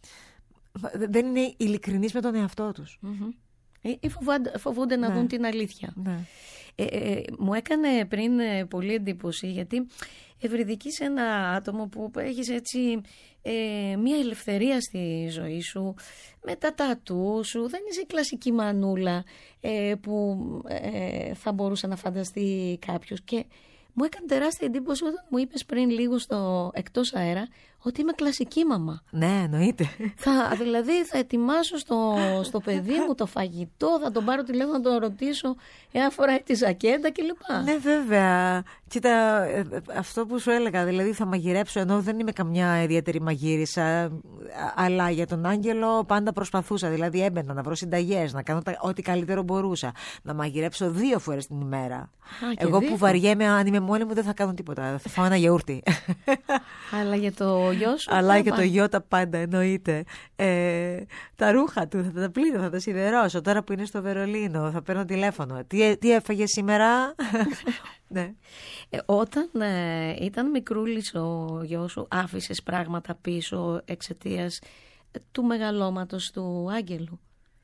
δεν είναι ειλικρινείς με τον εαυτό τους. Mm-hmm. Ή φοβούνται, φοβούνται να ναι. δουν την αλήθεια. Ναι. Ε, ε, μου έκανε πριν πολύ εντύπωση γιατί ευρυδικείς ένα άτομο που έχεις έτσι ε, μια ελευθερία στη ζωή σου, με τα τατού σου, δεν είσαι η κλασική μανούλα ε, που ε, θα μπορούσε να φανταστεί κάποιος. Και μου έκανε τεράστια εντύπωση όταν μου είπες πριν λίγο στο εκτός αέρα ότι είμαι κλασική μαμά. Ναι, εννοείται. Θα, δηλαδή θα ετοιμάσω στο, στο παιδί μου το φαγητό, θα τον πάρω τηλέφωνο να τον ρωτήσω εάν φοράει τη ζακέτα κλπ. Ναι, βέβαια. Κοίτα, αυτό που σου έλεγα, δηλαδή θα μαγειρέψω, ενώ δεν είμαι καμιά ιδιαίτερη μαγείρισα, αλλά για τον Άγγελο πάντα προσπαθούσα. Δηλαδή έμπαινα να βρω συνταγές, να κάνω ό,τι καλύτερο μπορούσα. Να μαγειρέψω δύο φορές την ημέρα. Α, Εγώ δύο. Που βαριέμαι, αν είμαι μόνη μου, δεν θα κάνω τίποτα. Θα φάω ένα γιαούρτι. Αλλά για το γιο σου. Αλλά για το γιο τα πάντα, εννοείται. Ε, τα ρούχα του θα τα πλύνω, θα τα σιδερώσω. Τώρα που είναι στο Βερολίνο, θα παίρνω τηλέφωνο. Τι, τι έφαγε σήμερα? Ναι. Ε, όταν ε, ήταν μικρούλης ο γιος σου, άφησες πράγματα πίσω εξαιτίας του μεγαλώματος του Άγγελου?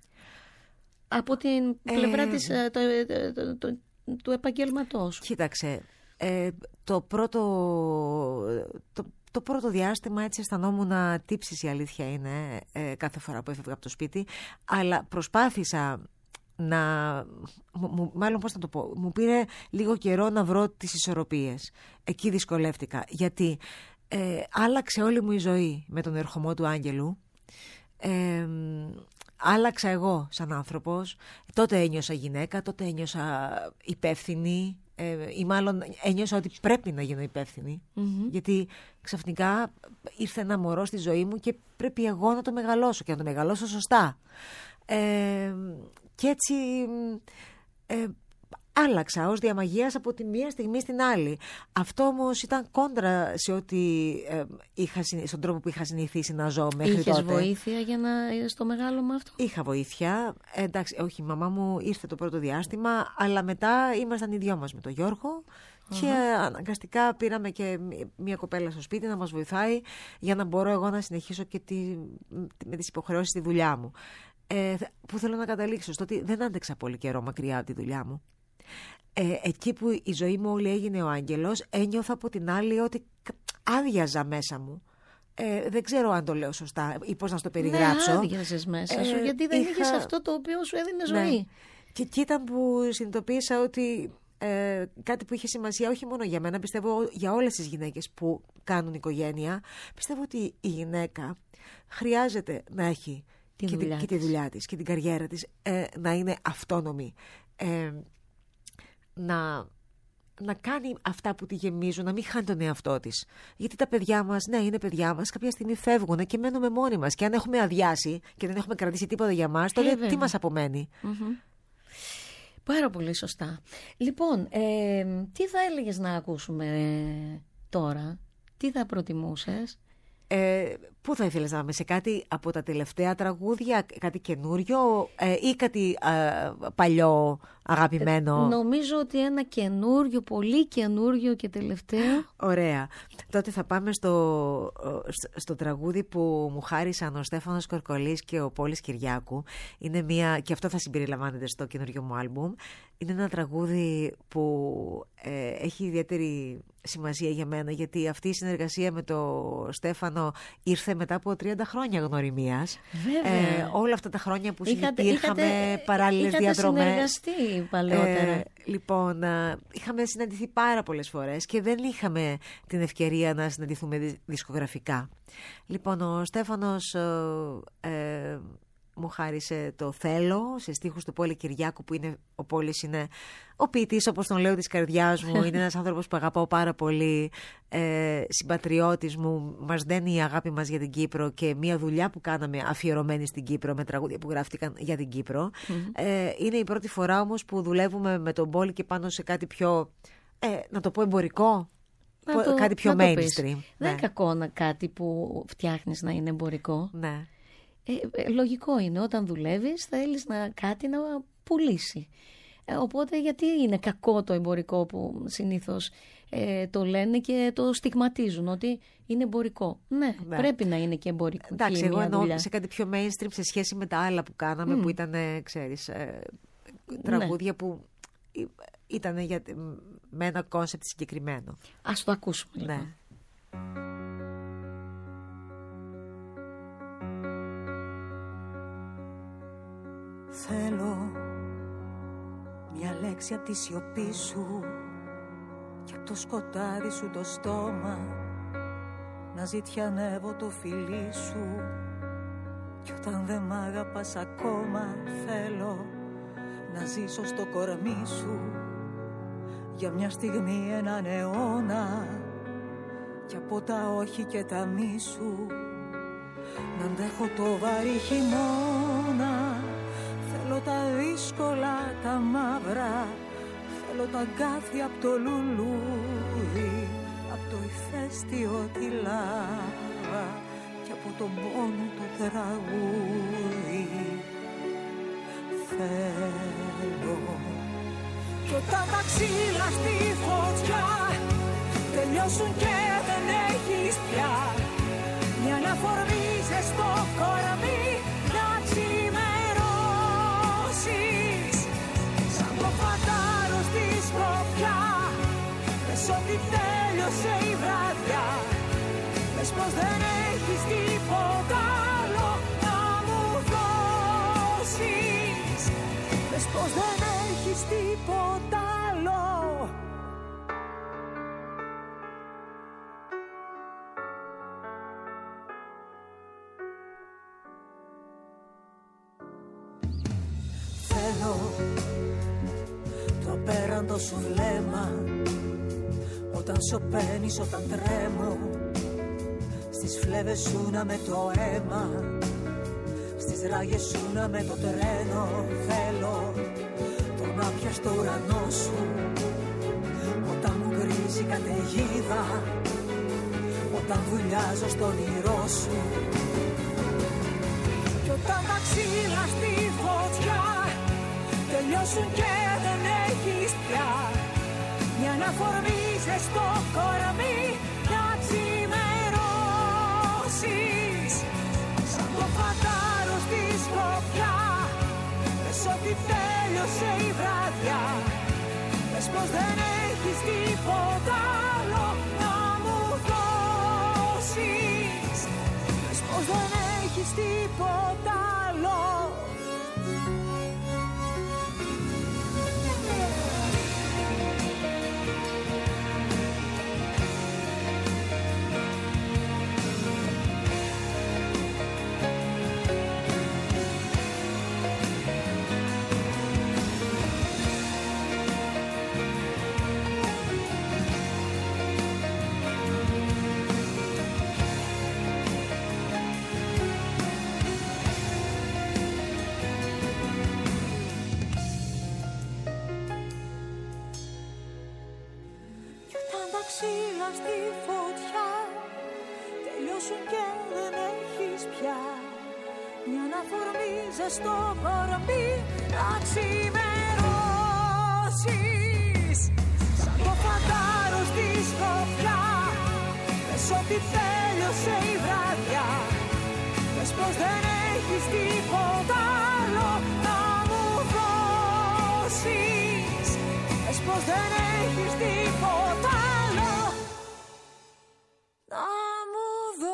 Από την πλευρά ε, της, το, το, το, το, του επαγγέλματός. Κοίταξε, ε, το πρώτο... Το, Το πρώτο διάστημα έτσι αισθανόμουν τύψεις, η αλήθεια είναι, ε, κάθε φορά που έφευγα από το σπίτι, αλλά προσπάθησα να, μου, μάλλον πώς θα το πω, μου πήρε λίγο καιρό να βρω τις ισορροπίες. Εκεί δυσκολεύτηκα, γιατί ε, άλλαξε όλη μου η ζωή με τον ερχομό του Άγγελου. Ε, άλλαξα εγώ σαν άνθρωπος, τότε ένιωσα γυναίκα, τότε ένιωσα υπεύθυνη, ε, ή μάλλον ένιωσα ότι πρέπει να γίνω υπεύθυνη, mm-hmm. γιατί ξαφνικά ήρθε ένα μωρό στη ζωή μου και πρέπει εγώ να το μεγαλώσω και να το μεγαλώσω σωστά. Ε, και έτσι ε, άλλαξα ως διαμαγείας από τη μία στιγμή στην άλλη. Αυτό όμως ήταν κόντρα σε ό,τι ε, είχα, στον τρόπο που είχα συνηθίσει να ζω μέχρι Είχες τότε. Είχες βοήθεια για να στο μεγάλωμα αυτό? Είχα βοήθεια. Ε, εντάξει, όχι, η μαμά μου ήρθε το πρώτο διάστημα, αλλά μετά ήμασταν οι δυο μας με τον Γιώργο. Και uh-huh. αναγκαστικά πήραμε και μια κοπέλα στο σπίτι να μας βοηθάει για να μπορώ εγώ να συνεχίσω και τη, με τις υποχρεώσεις στη δουλειά μου. Ε, που θέλω να καταλήξω στο ότι δεν άντεξα πολύ καιρό μακριά από τη δουλειά μου. Ε, εκεί που η ζωή μου όλη έγινε ο άγγελος, ένιωθα από την άλλη ότι άδειαζα μέσα μου. Ε, δεν ξέρω αν το λέω σωστά ή πώς να στο περιγράψω. Ναι, άδειαζες μέσα σου, ε, γιατί δεν είχα... είχες αυτό το οποίο σου έδινε ζωή. Ναι. Και εκεί ήταν που συνειδητοποίησα ότι ε, κάτι που είχε σημασία όχι μόνο για μένα, πιστεύω για όλες τις γυναίκες που κάνουν οικογένεια, πιστεύω ότι η γυναίκα χρειάζεται να έχει τη και, δουλειά τη, και τη δουλειά της και την καριέρα της, ε, να είναι αυτόνομη, ε, να, να κάνει αυτά που τη γεμίζουν, να μην χάνει τον εαυτό της. Γιατί τα παιδιά μας, ναι, είναι παιδιά μας, κάποια στιγμή φεύγουν και μένουμε μόνοι μας. Και αν έχουμε αδειάσει και δεν έχουμε κρατήσει τίποτα για μας, τότε ε, τι μας απομένει. Mm-hmm. Πάρα πολύ σωστά. Λοιπόν, ε, τι θα έλεγες να ακούσουμε ε, τώρα, τι θα προτιμούσες? Ε, πού θα ήθελες να πάμε, σε κάτι από τα τελευταία τραγούδια, κάτι καινούριο ε, ή κάτι ε, παλιό αγαπημένο? Ε, νομίζω ότι ένα καινούριο, πολύ καινούριο και τελευταίο. Ωραία. Τότε θα πάμε στο, στο τραγούδι που μου χάρισαν ο Στέφανος Κορκολής και ο Πόλης Κυριάκου. Είναι μια, και αυτό θα συμπεριλαμβάνεται στο καινούριο μου άλμπουμ. Είναι ένα τραγούδι που ε, έχει ιδιαίτερη σημασία για μένα, γιατί αυτή η συνεργασία με τον Στέφανο ήρθε μετά από τριάντα χρόνια γνωριμίας. Βέβαια. Ε, όλα αυτά τα χρόνια που είχατε, είχαμε είχατε, παράλληλες είχατε διαδρομές. συνεργαστεί παλαιότερα. Ε, λοιπόν, α, είχαμε συναντηθεί πάρα πολλές φορές και δεν είχαμε την ευκαιρία να συναντηθούμε δισκογραφικά. Λοιπόν, ο Στέφανος ε, ε, μου χάρισε το «Θέλω» σε στίχους του Πόλη Κυριάκου, που είναι, ο Πόλης είναι ο ποιητής, όπως τον λέω, της καρδιάς μου. Είναι ένας άνθρωπος που αγαπάω πάρα πολύ, ε, συμπατριώτης μου. Μας δένει η αγάπη μας για την Κύπρο και μια δουλειά που κάναμε αφιερωμένη στην Κύπρο, με τραγούδια που γράφτηκαν για την Κύπρο. Mm-hmm. Ε, είναι η πρώτη φορά όμως που δουλεύουμε με τον Πόλη και πάνω σε κάτι πιο, ε, να το πω, εμπορικό. Το, κάτι πιο mainstream. Ναι. Δεν είναι κακό να κάτι που φτιάχνεις να είναι εμπορικό. Ναι. Ε, λογικό είναι, όταν δουλεύεις θέλεις να, κάτι να πουλήσει. Ε, οπότε γιατί είναι κακό το εμπορικό που συνήθως ε, το λένε και το στιγματίζουν, ότι είναι εμπορικό. Ναι, ναι. Πρέπει να είναι και εμπορικό. Εντάξει, εγώ εννοώ σε κάτι πιο mainstream σε σχέση με τα άλλα που κάναμε, mm. που ήταν, ξέρεις, ε, τραγούδια ναι. που ήταν για, με ένα κόνσεπτ συγκεκριμένο. Ας το ακούσουμε λοιπόν. Ναι. Θέλω μια λέξη από τη σιωπή σου και από το σκοτάδι σου το στόμα, να ζητιανεύω το φιλί σου, κι όταν δεν μ' αγαπάς ακόμα θέλω να ζήσω στο κορμί σου για μια στιγμή έναν αιώνα, κι από τα όχι και τα μη σου να αντέχω το βαρύ χειμώνα. Θέλω τα δύσκολα, τα μαύρα, θέλω τα αγκάθια απ' το λουλούδι, απ' το ηφαίστειο τη λάβα και από τον πόνο το τραγούδι. Θέλω κι όταν τα ξύλα στη φωτιά τελειώσουν και δεν έχεις πια μια να φορμίζεις στο κορμί, να ξημερώσεις σαν το φαντάρο στη σκοπιά. Πες ότι τέλειωσε η βράδια, πες πως δεν έχεις τίποτα άλλο να μου δώσεις, πες πως δεν έχεις τίποτα άλλο. Το απέραντο σου βλέμμα όταν σωπαίνεις, όταν τρέμω, στις φλέβες σου να με το αίμα, στις ράγες σου να με το τρένο. Θέλω το να πιαστώ στο ουρανό σου, όταν μου γκρίζει καταιγίδα, όταν βουλιάζω στο όνειρό σου. Κι όταν τα ξύλα στη φωτιά τελειώσουν και δεν έχεις πια μια αναφορμή στο κορμί να ξημερώσεις, σαν το φαντάρο στη σκοπιά. Πες ότι τέλειωσε η βράδια, πες πως δεν έχεις τίποτα άλλο να μου δώσεις, πες πως δεν έχεις τίποτα άλλο. Ξύλα στη φωτιά τελειώσουν και δεν έχεις πια μια αναφορμή ζεστό κορμί να ξημερώσεις, σαν το φαντάρο στη σκοπιά. Πες ότι τέλειωσε η βράδια, πες πως δεν έχεις τίποτα άλλο να μου δώσεις, πες πως δεν έχεις τίποτα να μου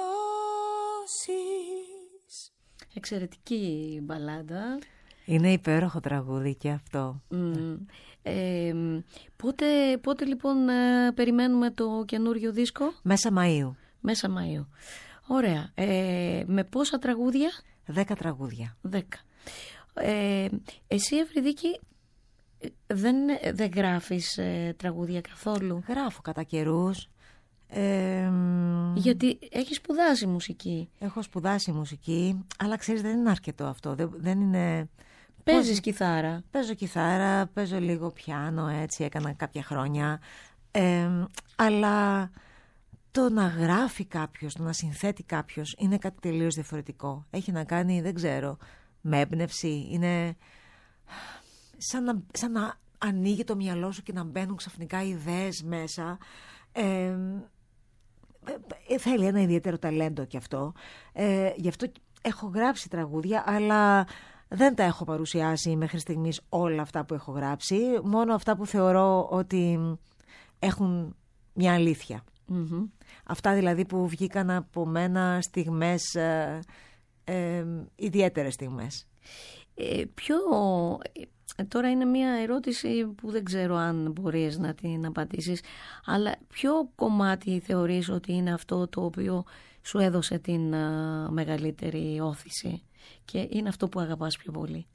δώσεις. Εξαιρετική μπαλάντα. Είναι υπέροχο τραγούδι και αυτό. Mm. Ε, πότε, πότε λοιπόν ε, περιμένουμε το καινούριο δίσκο? Μέσα Μαΐου. Μέσα Μαΐου. Ωραία. Ε, με πόσα τραγούδια? Δέκα τραγούδια. Δέκα. Ε, εσύ, Ευρυδίκη, δεν, δεν γράφεις ε, τραγούδια καθόλου? Γράφω κατά καιρούς. Ε, Γιατί έχεις σπουδάσει μουσική. Έχω σπουδάσει μουσική, αλλά ξέρεις δεν είναι αρκετό αυτό. Δεν, δεν είναι... Παίζεις Πώς... κιθάρα? Παίζω κιθάρα, παίζω λίγο πιάνο, έτσι έκανα κάποια χρόνια. Ε, αλλά το να γράφει κάποιος, το να συνθέτει κάποιος είναι κάτι τελείως διαφορετικό. Έχει να κάνει, δεν ξέρω, με έμπνευση. Είναι σαν να, σαν να ανοίγει το μυαλό σου και να μπαίνουν ξαφνικά ιδέες μέσα. Ε, θέλει ένα ιδιαίτερο ταλέντο κι αυτό. Ε, γι' αυτό έχω γράψει τραγούδια, αλλά δεν τα έχω παρουσιάσει μέχρι στιγμής όλα αυτά που έχω γράψει. Μόνο αυτά που θεωρώ ότι έχουν μια αλήθεια. Mm-hmm. Αυτά δηλαδή που βγήκαν από μένα στιγμές, ε, ε, ιδιαίτερες στιγμές. Ε, ποιο... Τώρα είναι μια ερώτηση που δεν ξέρω αν μπορείς να την απαντήσεις, αλλά ποιο κομμάτι θεωρείς ότι είναι αυτό το οποίο σου έδωσε την uh, μεγαλύτερη όθηση και είναι αυτό που αγαπάς πιο πολύ?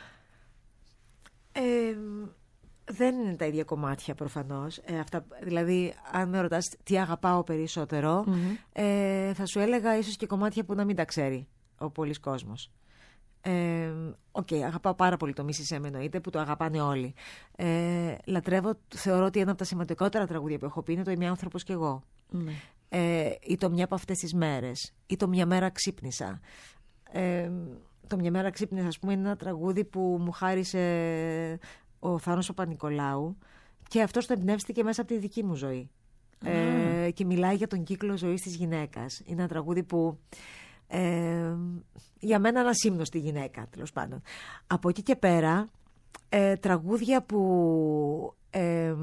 Ε, δεν είναι τα ίδια κομμάτια προφανώς. Ε, αυτά, δηλαδή, αν με ρωτάς τι αγαπάω περισσότερο, mm-hmm. ε, θα σου έλεγα ίσως και κομμάτια που να μην τα ξέρει ο πολύς κόσμος. Οκ, okay, αγαπάω πάρα πολύ το «Μη με εννοείται», που το αγαπάνε όλοι. Ε, λατρεύω, θεωρώ ότι ένα από τα σημαντικότερα τραγούδια που έχω πει είναι το «Είμαι άνθρωπος κι εγώ». Mm. Ε, ή το «Μια από αυτές τις μέρες», ή το «Μια μέρα ξύπνησα». Ε, το «Μια μέρα ξύπνησα», ας πούμε, είναι ένα τραγούδι που μου χάρισε ο Θάνος ο Παπα-Νικολάου και αυτός το εμπνεύστηκε μέσα από τη δική μου ζωή. Mm. Ε, και μιλάει για τον κύκλο ζωής της γυναίκας. Είναι ένα τραγούδι που Ε, για μένα ένα σύμνο στη γυναίκα, τέλος πάντων. Από εκεί και πέρα, ε, τραγούδια που, ε,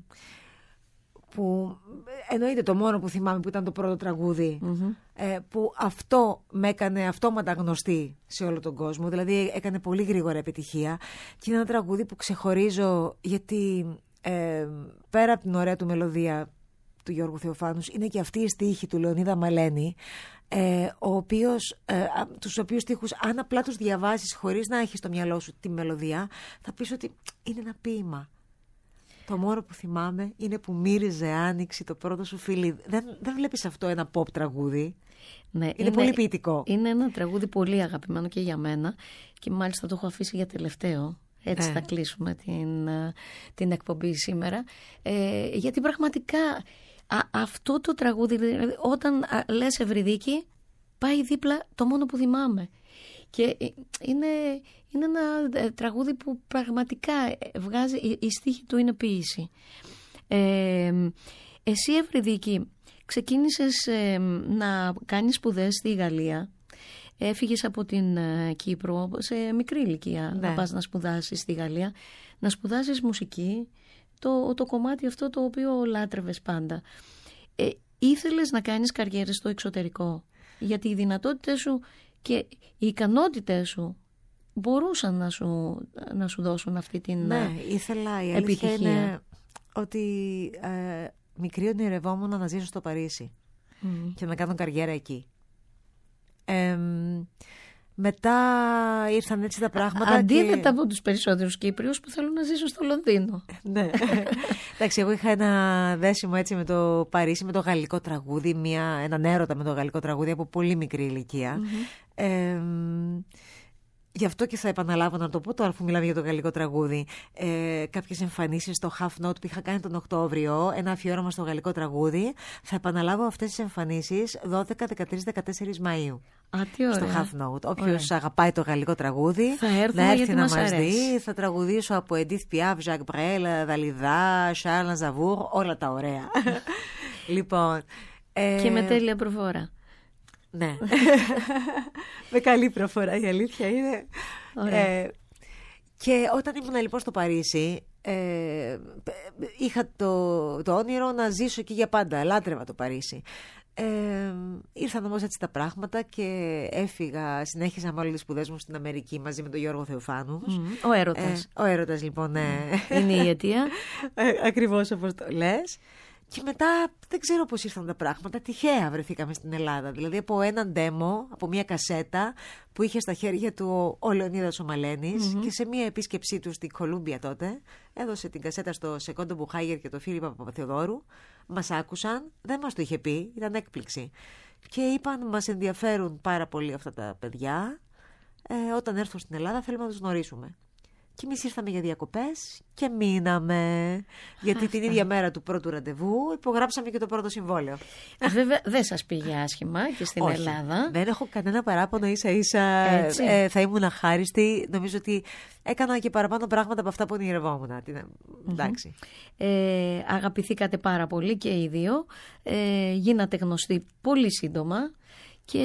που εννοείται το μόνο που θυμάμαι που ήταν το πρώτο τραγούδι, mm-hmm. ε, που αυτό με έκανε αυτόματα γνωστή σε όλο τον κόσμο, δηλαδή έκανε πολύ γρήγορα επιτυχία και είναι ένα τραγούδι που ξεχωρίζω γιατί ε, πέρα από την ωραία του μελωδία του Γιώργου Θεοφάνους είναι και αυτή η στίχη του Λεωνίδα Μαλένη, ε, ο οποίος, ε, τους οποίους στίχους αν απλά τους διαβάσεις χωρίς να έχεις στο μυαλό σου τη μελωδία θα πεις ότι είναι ένα ποίημα. Το μόνο που θυμάμαι είναι που μύριζε άνοιξη το πρώτο σου φίλι. Δεν, δεν βλέπεις αυτό ένα pop τραγούδι. Ναι, είναι, είναι πολύ ποιητικό. Είναι ένα τραγούδι πολύ αγαπημένο και για μένα και μάλιστα το έχω αφήσει για τελευταίο. Έτσι ναι. θα κλείσουμε την, την εκπομπή σήμερα. Ε, γιατί πραγματικά α, αυτό το τραγούδι, δηλαδή, όταν α, λες Ευρυδίκη, πάει δίπλα το μόνο που θυμάμαι. Και είναι, είναι ένα τραγούδι που πραγματικά βγάζει, η, η στίχη του είναι ποίηση. Ε, εσύ Ευρυδίκη, ξεκίνησες ε, να κάνεις σπουδές στη Γαλλία. Έφυγες από την ε, Κύπρο σε μικρή ηλικία, ναι. να πας να σπουδάσεις στη Γαλλία, να σπουδάσεις μουσική, το, το κομμάτι αυτό το οποίο λάτρευες πάντα. Ε, ήθελες να κάνεις καριέρα στο εξωτερικό, γιατί οι δυνατότητες σου και οι ικανότητες σου μπορούσαν να σου, να σου δώσουν αυτή την ναι, ήθελα, η επιτυχία. Είναι ότι ε, μικρή ονειρευόμουν να ζήσω στο Παρίσι mm. και να κάνω καριέρα εκεί. Ε, μετά ήρθαν έτσι τα πράγματα. Αντίθετα και... από τους περισσότερους Κύπριους που θέλουν να ζήσουν στο Λονδίνο. Ναι. Εντάξει, εγώ είχα ένα δέσιμο έτσι με το Παρίσι, με το γαλλικό τραγούδι, μια, έναν έρωτα με το γαλλικό τραγούδι από πολύ μικρή ηλικία. Mm-hmm. Ε, Γι' αυτό και θα επαναλάβω να το πω τώρα, αφού μιλάμε για το γαλλικό τραγούδι. Ε, κάποιες εμφανίσεις στο Half Note που είχα κάνει τον Οκτώβριο, ένα αφιέρωμα στο γαλλικό τραγούδι. Θα επαναλάβω αυτές τις εμφανίσεις δώδεκα, δεκατρείς, δεκατέσσερις Μαΐου. Α, τι ωραία. Στο Half Note. Όποιος αγαπάει το γαλλικό τραγούδι, θα έρθουμε, να έρθει να μας αρέσει. δει. Θα τραγουδήσω από Edith Piaf, Jacques Brel, Dalida, Charles Aznavour, όλα τα ωραία. Λοιπόν. Ε... Και με τέλεια προφορά. Ναι. Με καλή προφορά, η αλήθεια είναι. Ε, και όταν ήμουν λοιπόν στο Παρίσι, ε, είχα το, το όνειρο να ζήσω εκεί για πάντα. Λάτρευα το Παρίσι. Ε, ήρθαν όμως έτσι τα πράγματα και έφυγα, συνέχισα με όλες τις σπουδές μου στην Αμερική μαζί με τον Γιώργο Θεοφάνους. Mm, ο έρωτας. Ε, ο έρωτας λοιπόν, ναι. Είναι η αιτία. ε, ακριβώς όπως το λες. Και μετά δεν ξέρω πώς ήρθαν τα πράγματα. Τυχαία βρεθήκαμε στην Ελλάδα. Δηλαδή από έναν demo, από μια κασέτα που είχε στα χέρια του ο Λεωνίδας ο Μαλένης mm-hmm. και σε μια επίσκεψή του στην Κολούμπια τότε έδωσε την κασέτα στο Σεκόντο Μπουχάγερ και τον Φίλιππα Παπαθεοδόρου. Μας άκουσαν, δεν μας το είχε πει, ήταν έκπληξη. Και είπαν μας ενδιαφέρουν πάρα πολύ αυτά τα παιδιά. Ε, όταν έρθουν στην Ελλάδα θέλουμε να τους γνωρίσουμε. Και εμείς ήρθαμε για διακοπές και μείναμε. Γιατί την ίδια μέρα του πρώτου ραντεβού υπογράψαμε και το πρώτο συμβόλαιο. Βέβαια δεν σας πήγε άσχημα και στην Όχι, Ελλάδα. Δεν έχω κανένα παράπονο, ίσα ίσα ε, θα ήμουν αχάριστη. Νομίζω ότι έκανα και παραπάνω πράγματα από αυτά που ονειρευόμουν. Εντάξει. Mm-hmm. Ε, αγαπηθήκατε πάρα πολύ και οι δύο. Ε, γίνατε γνωστοί πολύ σύντομα και...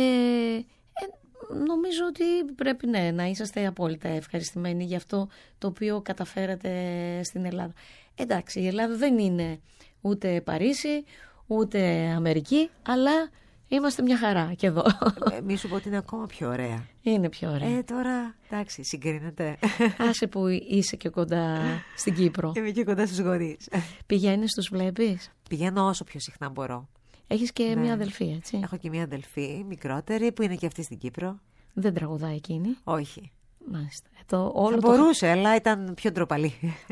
Νομίζω ότι πρέπει ναι, να είσαστε απόλυτα ευχαριστημένοι για αυτό το οποίο καταφέρατε στην Ελλάδα. Εντάξει, η Ελλάδα δεν είναι ούτε Παρίσι, ούτε Αμερική, αλλά είμαστε μια χαρά και εδώ. Ε, μη σου πω ότι είναι ακόμα πιο ωραία. Είναι πιο ωραία. Ε, τώρα, εντάξει, συγκρίνεται. Άσε που είσαι και κοντά στην Κύπρο. Είμαι και κοντά στους γονείς. Πηγαίνεις, τους βλέπεις? Πηγαίνω όσο πιο συχνά μπορώ. Έχεις και ναι. μια αδελφή, έτσι? Έχω και μια αδελφή μικρότερη που είναι και αυτή στην Κύπρο. Δεν τραγουδάει εκείνη? Όχι. Μάλιστα. Το, όλο θα το... μπορούσε, αλλά ήταν πιο ντροπαλή.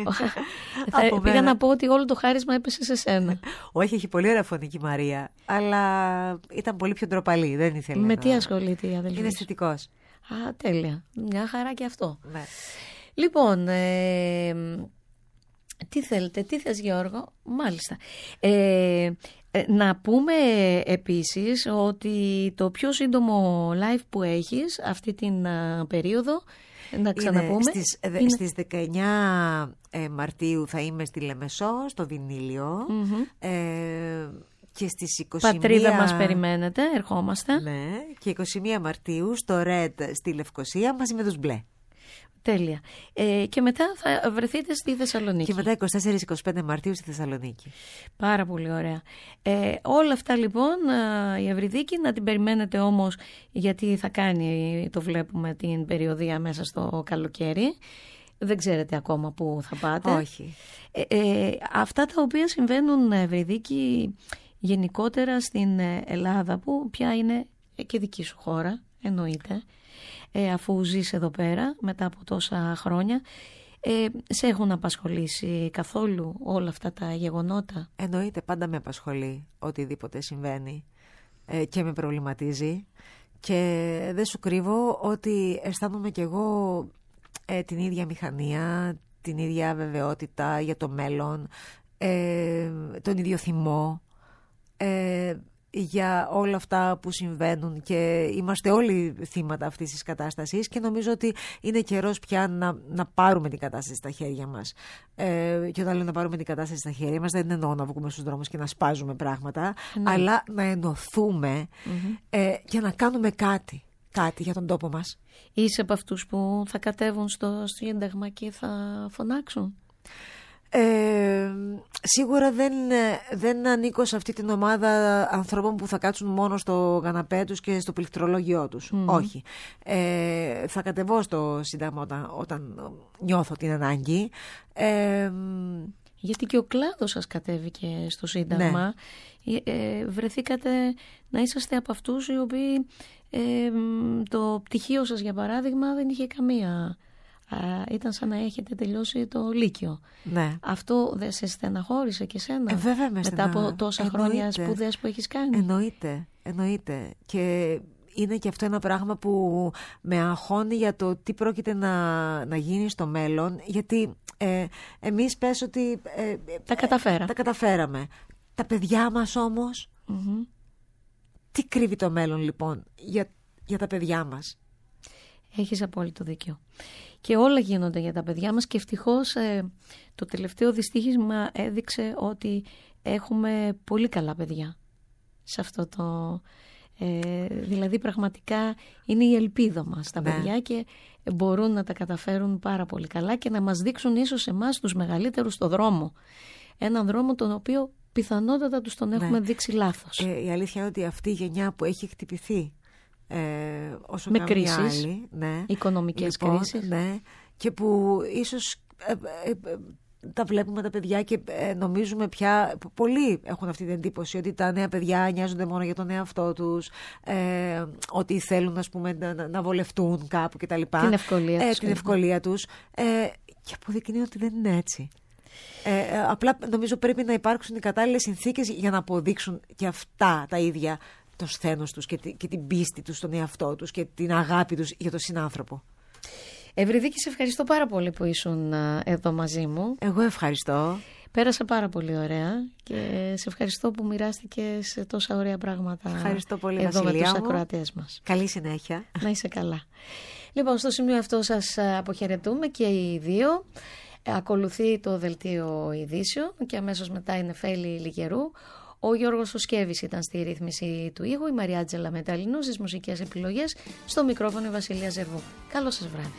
Θα πήγα να πω ότι όλο το χάρισμα έπεσε σε σένα. Όχι, έχει πολύ ωραία φωνική Μαρία, αλλά ήταν πολύ πιο ντροπαλή. Δεν ήθελε. Με να... τι ασχολείται η αδελφή? Είναι αισθητικός. Α, τέλεια. Μια χαρά και αυτό. Ναι. Λοιπόν, ε, τι θέλετε, τι θες Γιώργο? Μάλιστα. Ε, να πούμε επίσης ότι το πιο σύντομο live που έχεις αυτή την α, περίοδο, να ξαναπούμε, είναι στις, είναι... στις δεκαεννιά ε, Μαρτίου θα είμαι στη Λεμεσό, στο Βινίλιο. Mm-hmm. Ε, και στις είκοσι μία... Πατρίδα μας περιμένετε, ερχόμαστε. Ναι, και είκοσι μία Μαρτίου στο Red στη Λευκοσία μαζί με τους Μπλε. Τέλεια. Ε, και μετά θα βρεθείτε στη Θεσσαλονίκη. Και μετά είκοσι τέσσερα είκοσι πέντε Μαρτίου στη Θεσσαλονίκη. Πάρα πολύ ωραία. Ε, όλα αυτά λοιπόν η Ευρυδίκη να την περιμένετε όμως, γιατί θα κάνει, το βλέπουμε, την περιοδία μέσα στο καλοκαίρι. Δεν ξέρετε ακόμα πού θα πάτε. Όχι. Ε, ε, αυτά τα οποία συμβαίνουν, Ευρυδίκη, γενικότερα στην Ελλάδα, που πια είναι και δική σου χώρα, εννοείται, ε, αφού ζεις εδώ πέρα μετά από τόσα χρόνια, ε, σε έχουν απασχολήσει καθόλου όλα αυτά τα γεγονότα? Εννοείται, πάντα με απασχολεί οτιδήποτε συμβαίνει ε, και με προβληματίζει, και δεν σου κρύβω ότι αισθάνομαι κι εγώ ε, την ίδια μηχανία, την ίδια βεβαιότητα για το μέλλον, ε, τον ίδιο θυμό, ε, για όλα αυτά που συμβαίνουν, και είμαστε όλοι θύματα αυτής της κατάστασης, και νομίζω ότι είναι καιρός πια να, να πάρουμε την κατάσταση στα χέρια μας. Ε, και όταν λέω να πάρουμε την κατάσταση στα χέρια μας, δεν εννοώ να βγούμε στους δρόμους και να σπάζουμε πράγματα, ναι. αλλά να ενωθούμε mm-hmm. ε, και να κάνουμε κάτι, κάτι για τον τόπο μας. Είσαι από αυτούς που θα κατέβουν στο Σύνταγμα και θα φωνάξουν? Ε, σίγουρα δεν, δεν ανήκω σε αυτή την ομάδα ανθρώπων που θα κάτσουν μόνο στο καναπέ τους και στο πληκτρολόγιό τους. Mm. Όχι. Ε, θα κατεβώ στο Σύνταγμα όταν, όταν νιώθω την ανάγκη. Ε, Γιατί και ο κλάδος σας κατέβηκε στο Σύνταγμα. Ναι. Ε, βρεθήκατε να είσαστε από αυτούς οι οποίοι ε, το πτυχίο σας, για παράδειγμα, δεν είχε καμία... Ήταν σαν να έχετε τελειώσει το Λύκειο. Ναι. Αυτό δεν σε στεναχώρησε και σένα? Ε, βέβαια με μετά από τόσα εννοείται. χρόνια σπουδές που έχεις κάνει. Εννοείται, εννοείται. Και είναι και αυτό ένα πράγμα που με αγχώνει για το τι πρόκειται να, να γίνει στο μέλλον. Γιατί ε, εμείς πες ότι ε, τα, καταφέρα. ε, τα καταφέραμε. Τα παιδιά μας όμως, mm-hmm. τι κρύβει το μέλλον λοιπόν για, για τα παιδιά μας? Έχεις απόλυτο δίκιο. Και όλα γίνονται για τα παιδιά μας, και ευτυχώς ε, το τελευταίο δυστύχισμα έδειξε ότι έχουμε πολύ καλά παιδιά σε αυτό το... Ε, δηλαδή πραγματικά είναι η ελπίδα μας τα ναι. παιδιά, και μπορούν να τα καταφέρουν πάρα πολύ καλά και να μας δείξουν ίσως εμάς τους μεγαλύτερους το δρόμο. Έναν δρόμο τον οποίο πιθανότατα τους τον έχουμε ναι. δείξει λάθος. Ε, η αλήθεια είναι ότι αυτή η γενιά που έχει χτυπηθεί Ε, όσο με κρίσεις, άλλη, ναι. οικονομικές λοιπόν, κρίσεις, ναι, και που ίσως ε, ε, ε, τα βλέπουμε τα παιδιά και ε, νομίζουμε πια, πολλοί έχουν αυτή την εντύπωση ότι τα νέα παιδιά νοιάζονται μόνο για τον εαυτό τους, ε, ότι θέλουν, ας πούμε, να, να βολευτούν κάπου κτλ. Την ευκολία ε, τους. Την ευκολία τους ε, και αποδεικνύει ότι δεν είναι έτσι. Ε, απλά νομίζω πρέπει να υπάρξουν οι κατάλληλες συνθήκες για να αποδείξουν και αυτά τα ίδια το σθένος τους και, και την πίστη τους στον εαυτό τους και την αγάπη τους για τον συνάνθρωπο. Ευρυδίκη, σε ευχαριστώ πάρα πολύ που ήσουν εδώ μαζί μου. Εγώ ευχαριστώ. Πέρασα πάρα πολύ ωραία και σε ευχαριστώ που μοιράστηκες τόσα ωραία πράγματα. Ευχαριστώ πολύ, εδώ Βασιλεία με τους μου. ακροατές μας. Καλή συνέχεια. Να είσαι καλά. Λοιπόν, στο σημείο αυτό σας αποχαιρετούμε και οι δύο. Ακολουθεί το δελτίο ειδήσεων και αμέσως μετά η Νεφέλη Λιγερού. Ο Γιώργος Οσκέβης ήταν στη ρύθμιση του ήχου, η Μαριάτζελα Μεταλλινού στις μουσικές επιλογές, στο μικρόφωνο η Βασιλεία Ζερβού. Καλό σας βράδυ.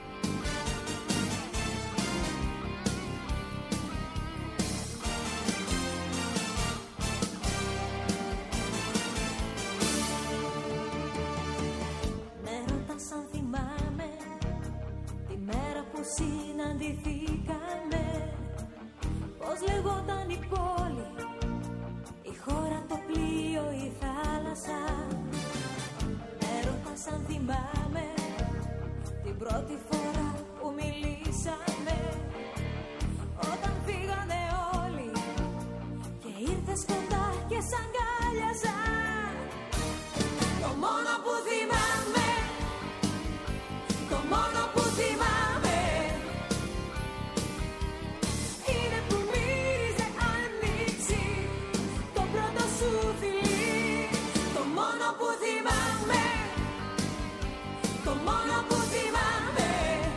Με ρωτάς αν θυμάμαι τη μέρα που συναντηθήκαμε, πώς λεγόταν η πόλη, η χώρα, το πλοίο, η θάλασσα. Με ρωτάς αν θυμάμαι την πρώτη φορά που μιλήσαμε, όταν φύγανε όλοι και ήρθες κοντά και σ' αγκάλιαζα. Το μόνο που θυμάμαι, το μόνο που θυμάμαι είναι που μύριζε ανοίξει το πρώτο σου φιλί. Το μόνο που θυμάμαι, το μόνο που θυμάμαι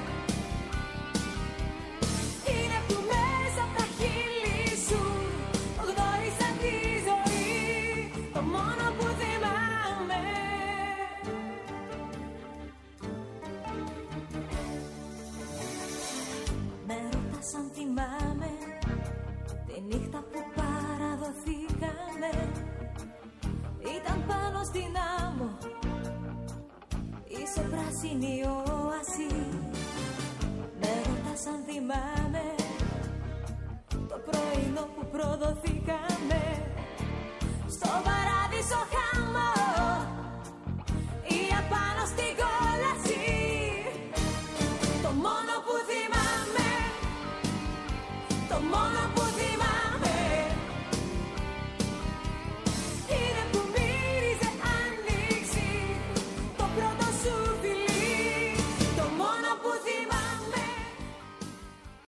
είναι που μέσα από τα χείλη σου γνώρισα τη ζωή. Το μόνο που θυμάμαι. Με ρωτάς αν θυμάμαι τη νύχτα που παραδοθήκαμε, ήταν πάνω στην άμμο ή σε πράσινη όαση. Με ρωτάς αν θυμάμαι το πρωινό που προδοθήκαμε στο παράδεισο χάμο ή απάνω στην κόλαση. Το μόνο που θυμάμαι, το μόνο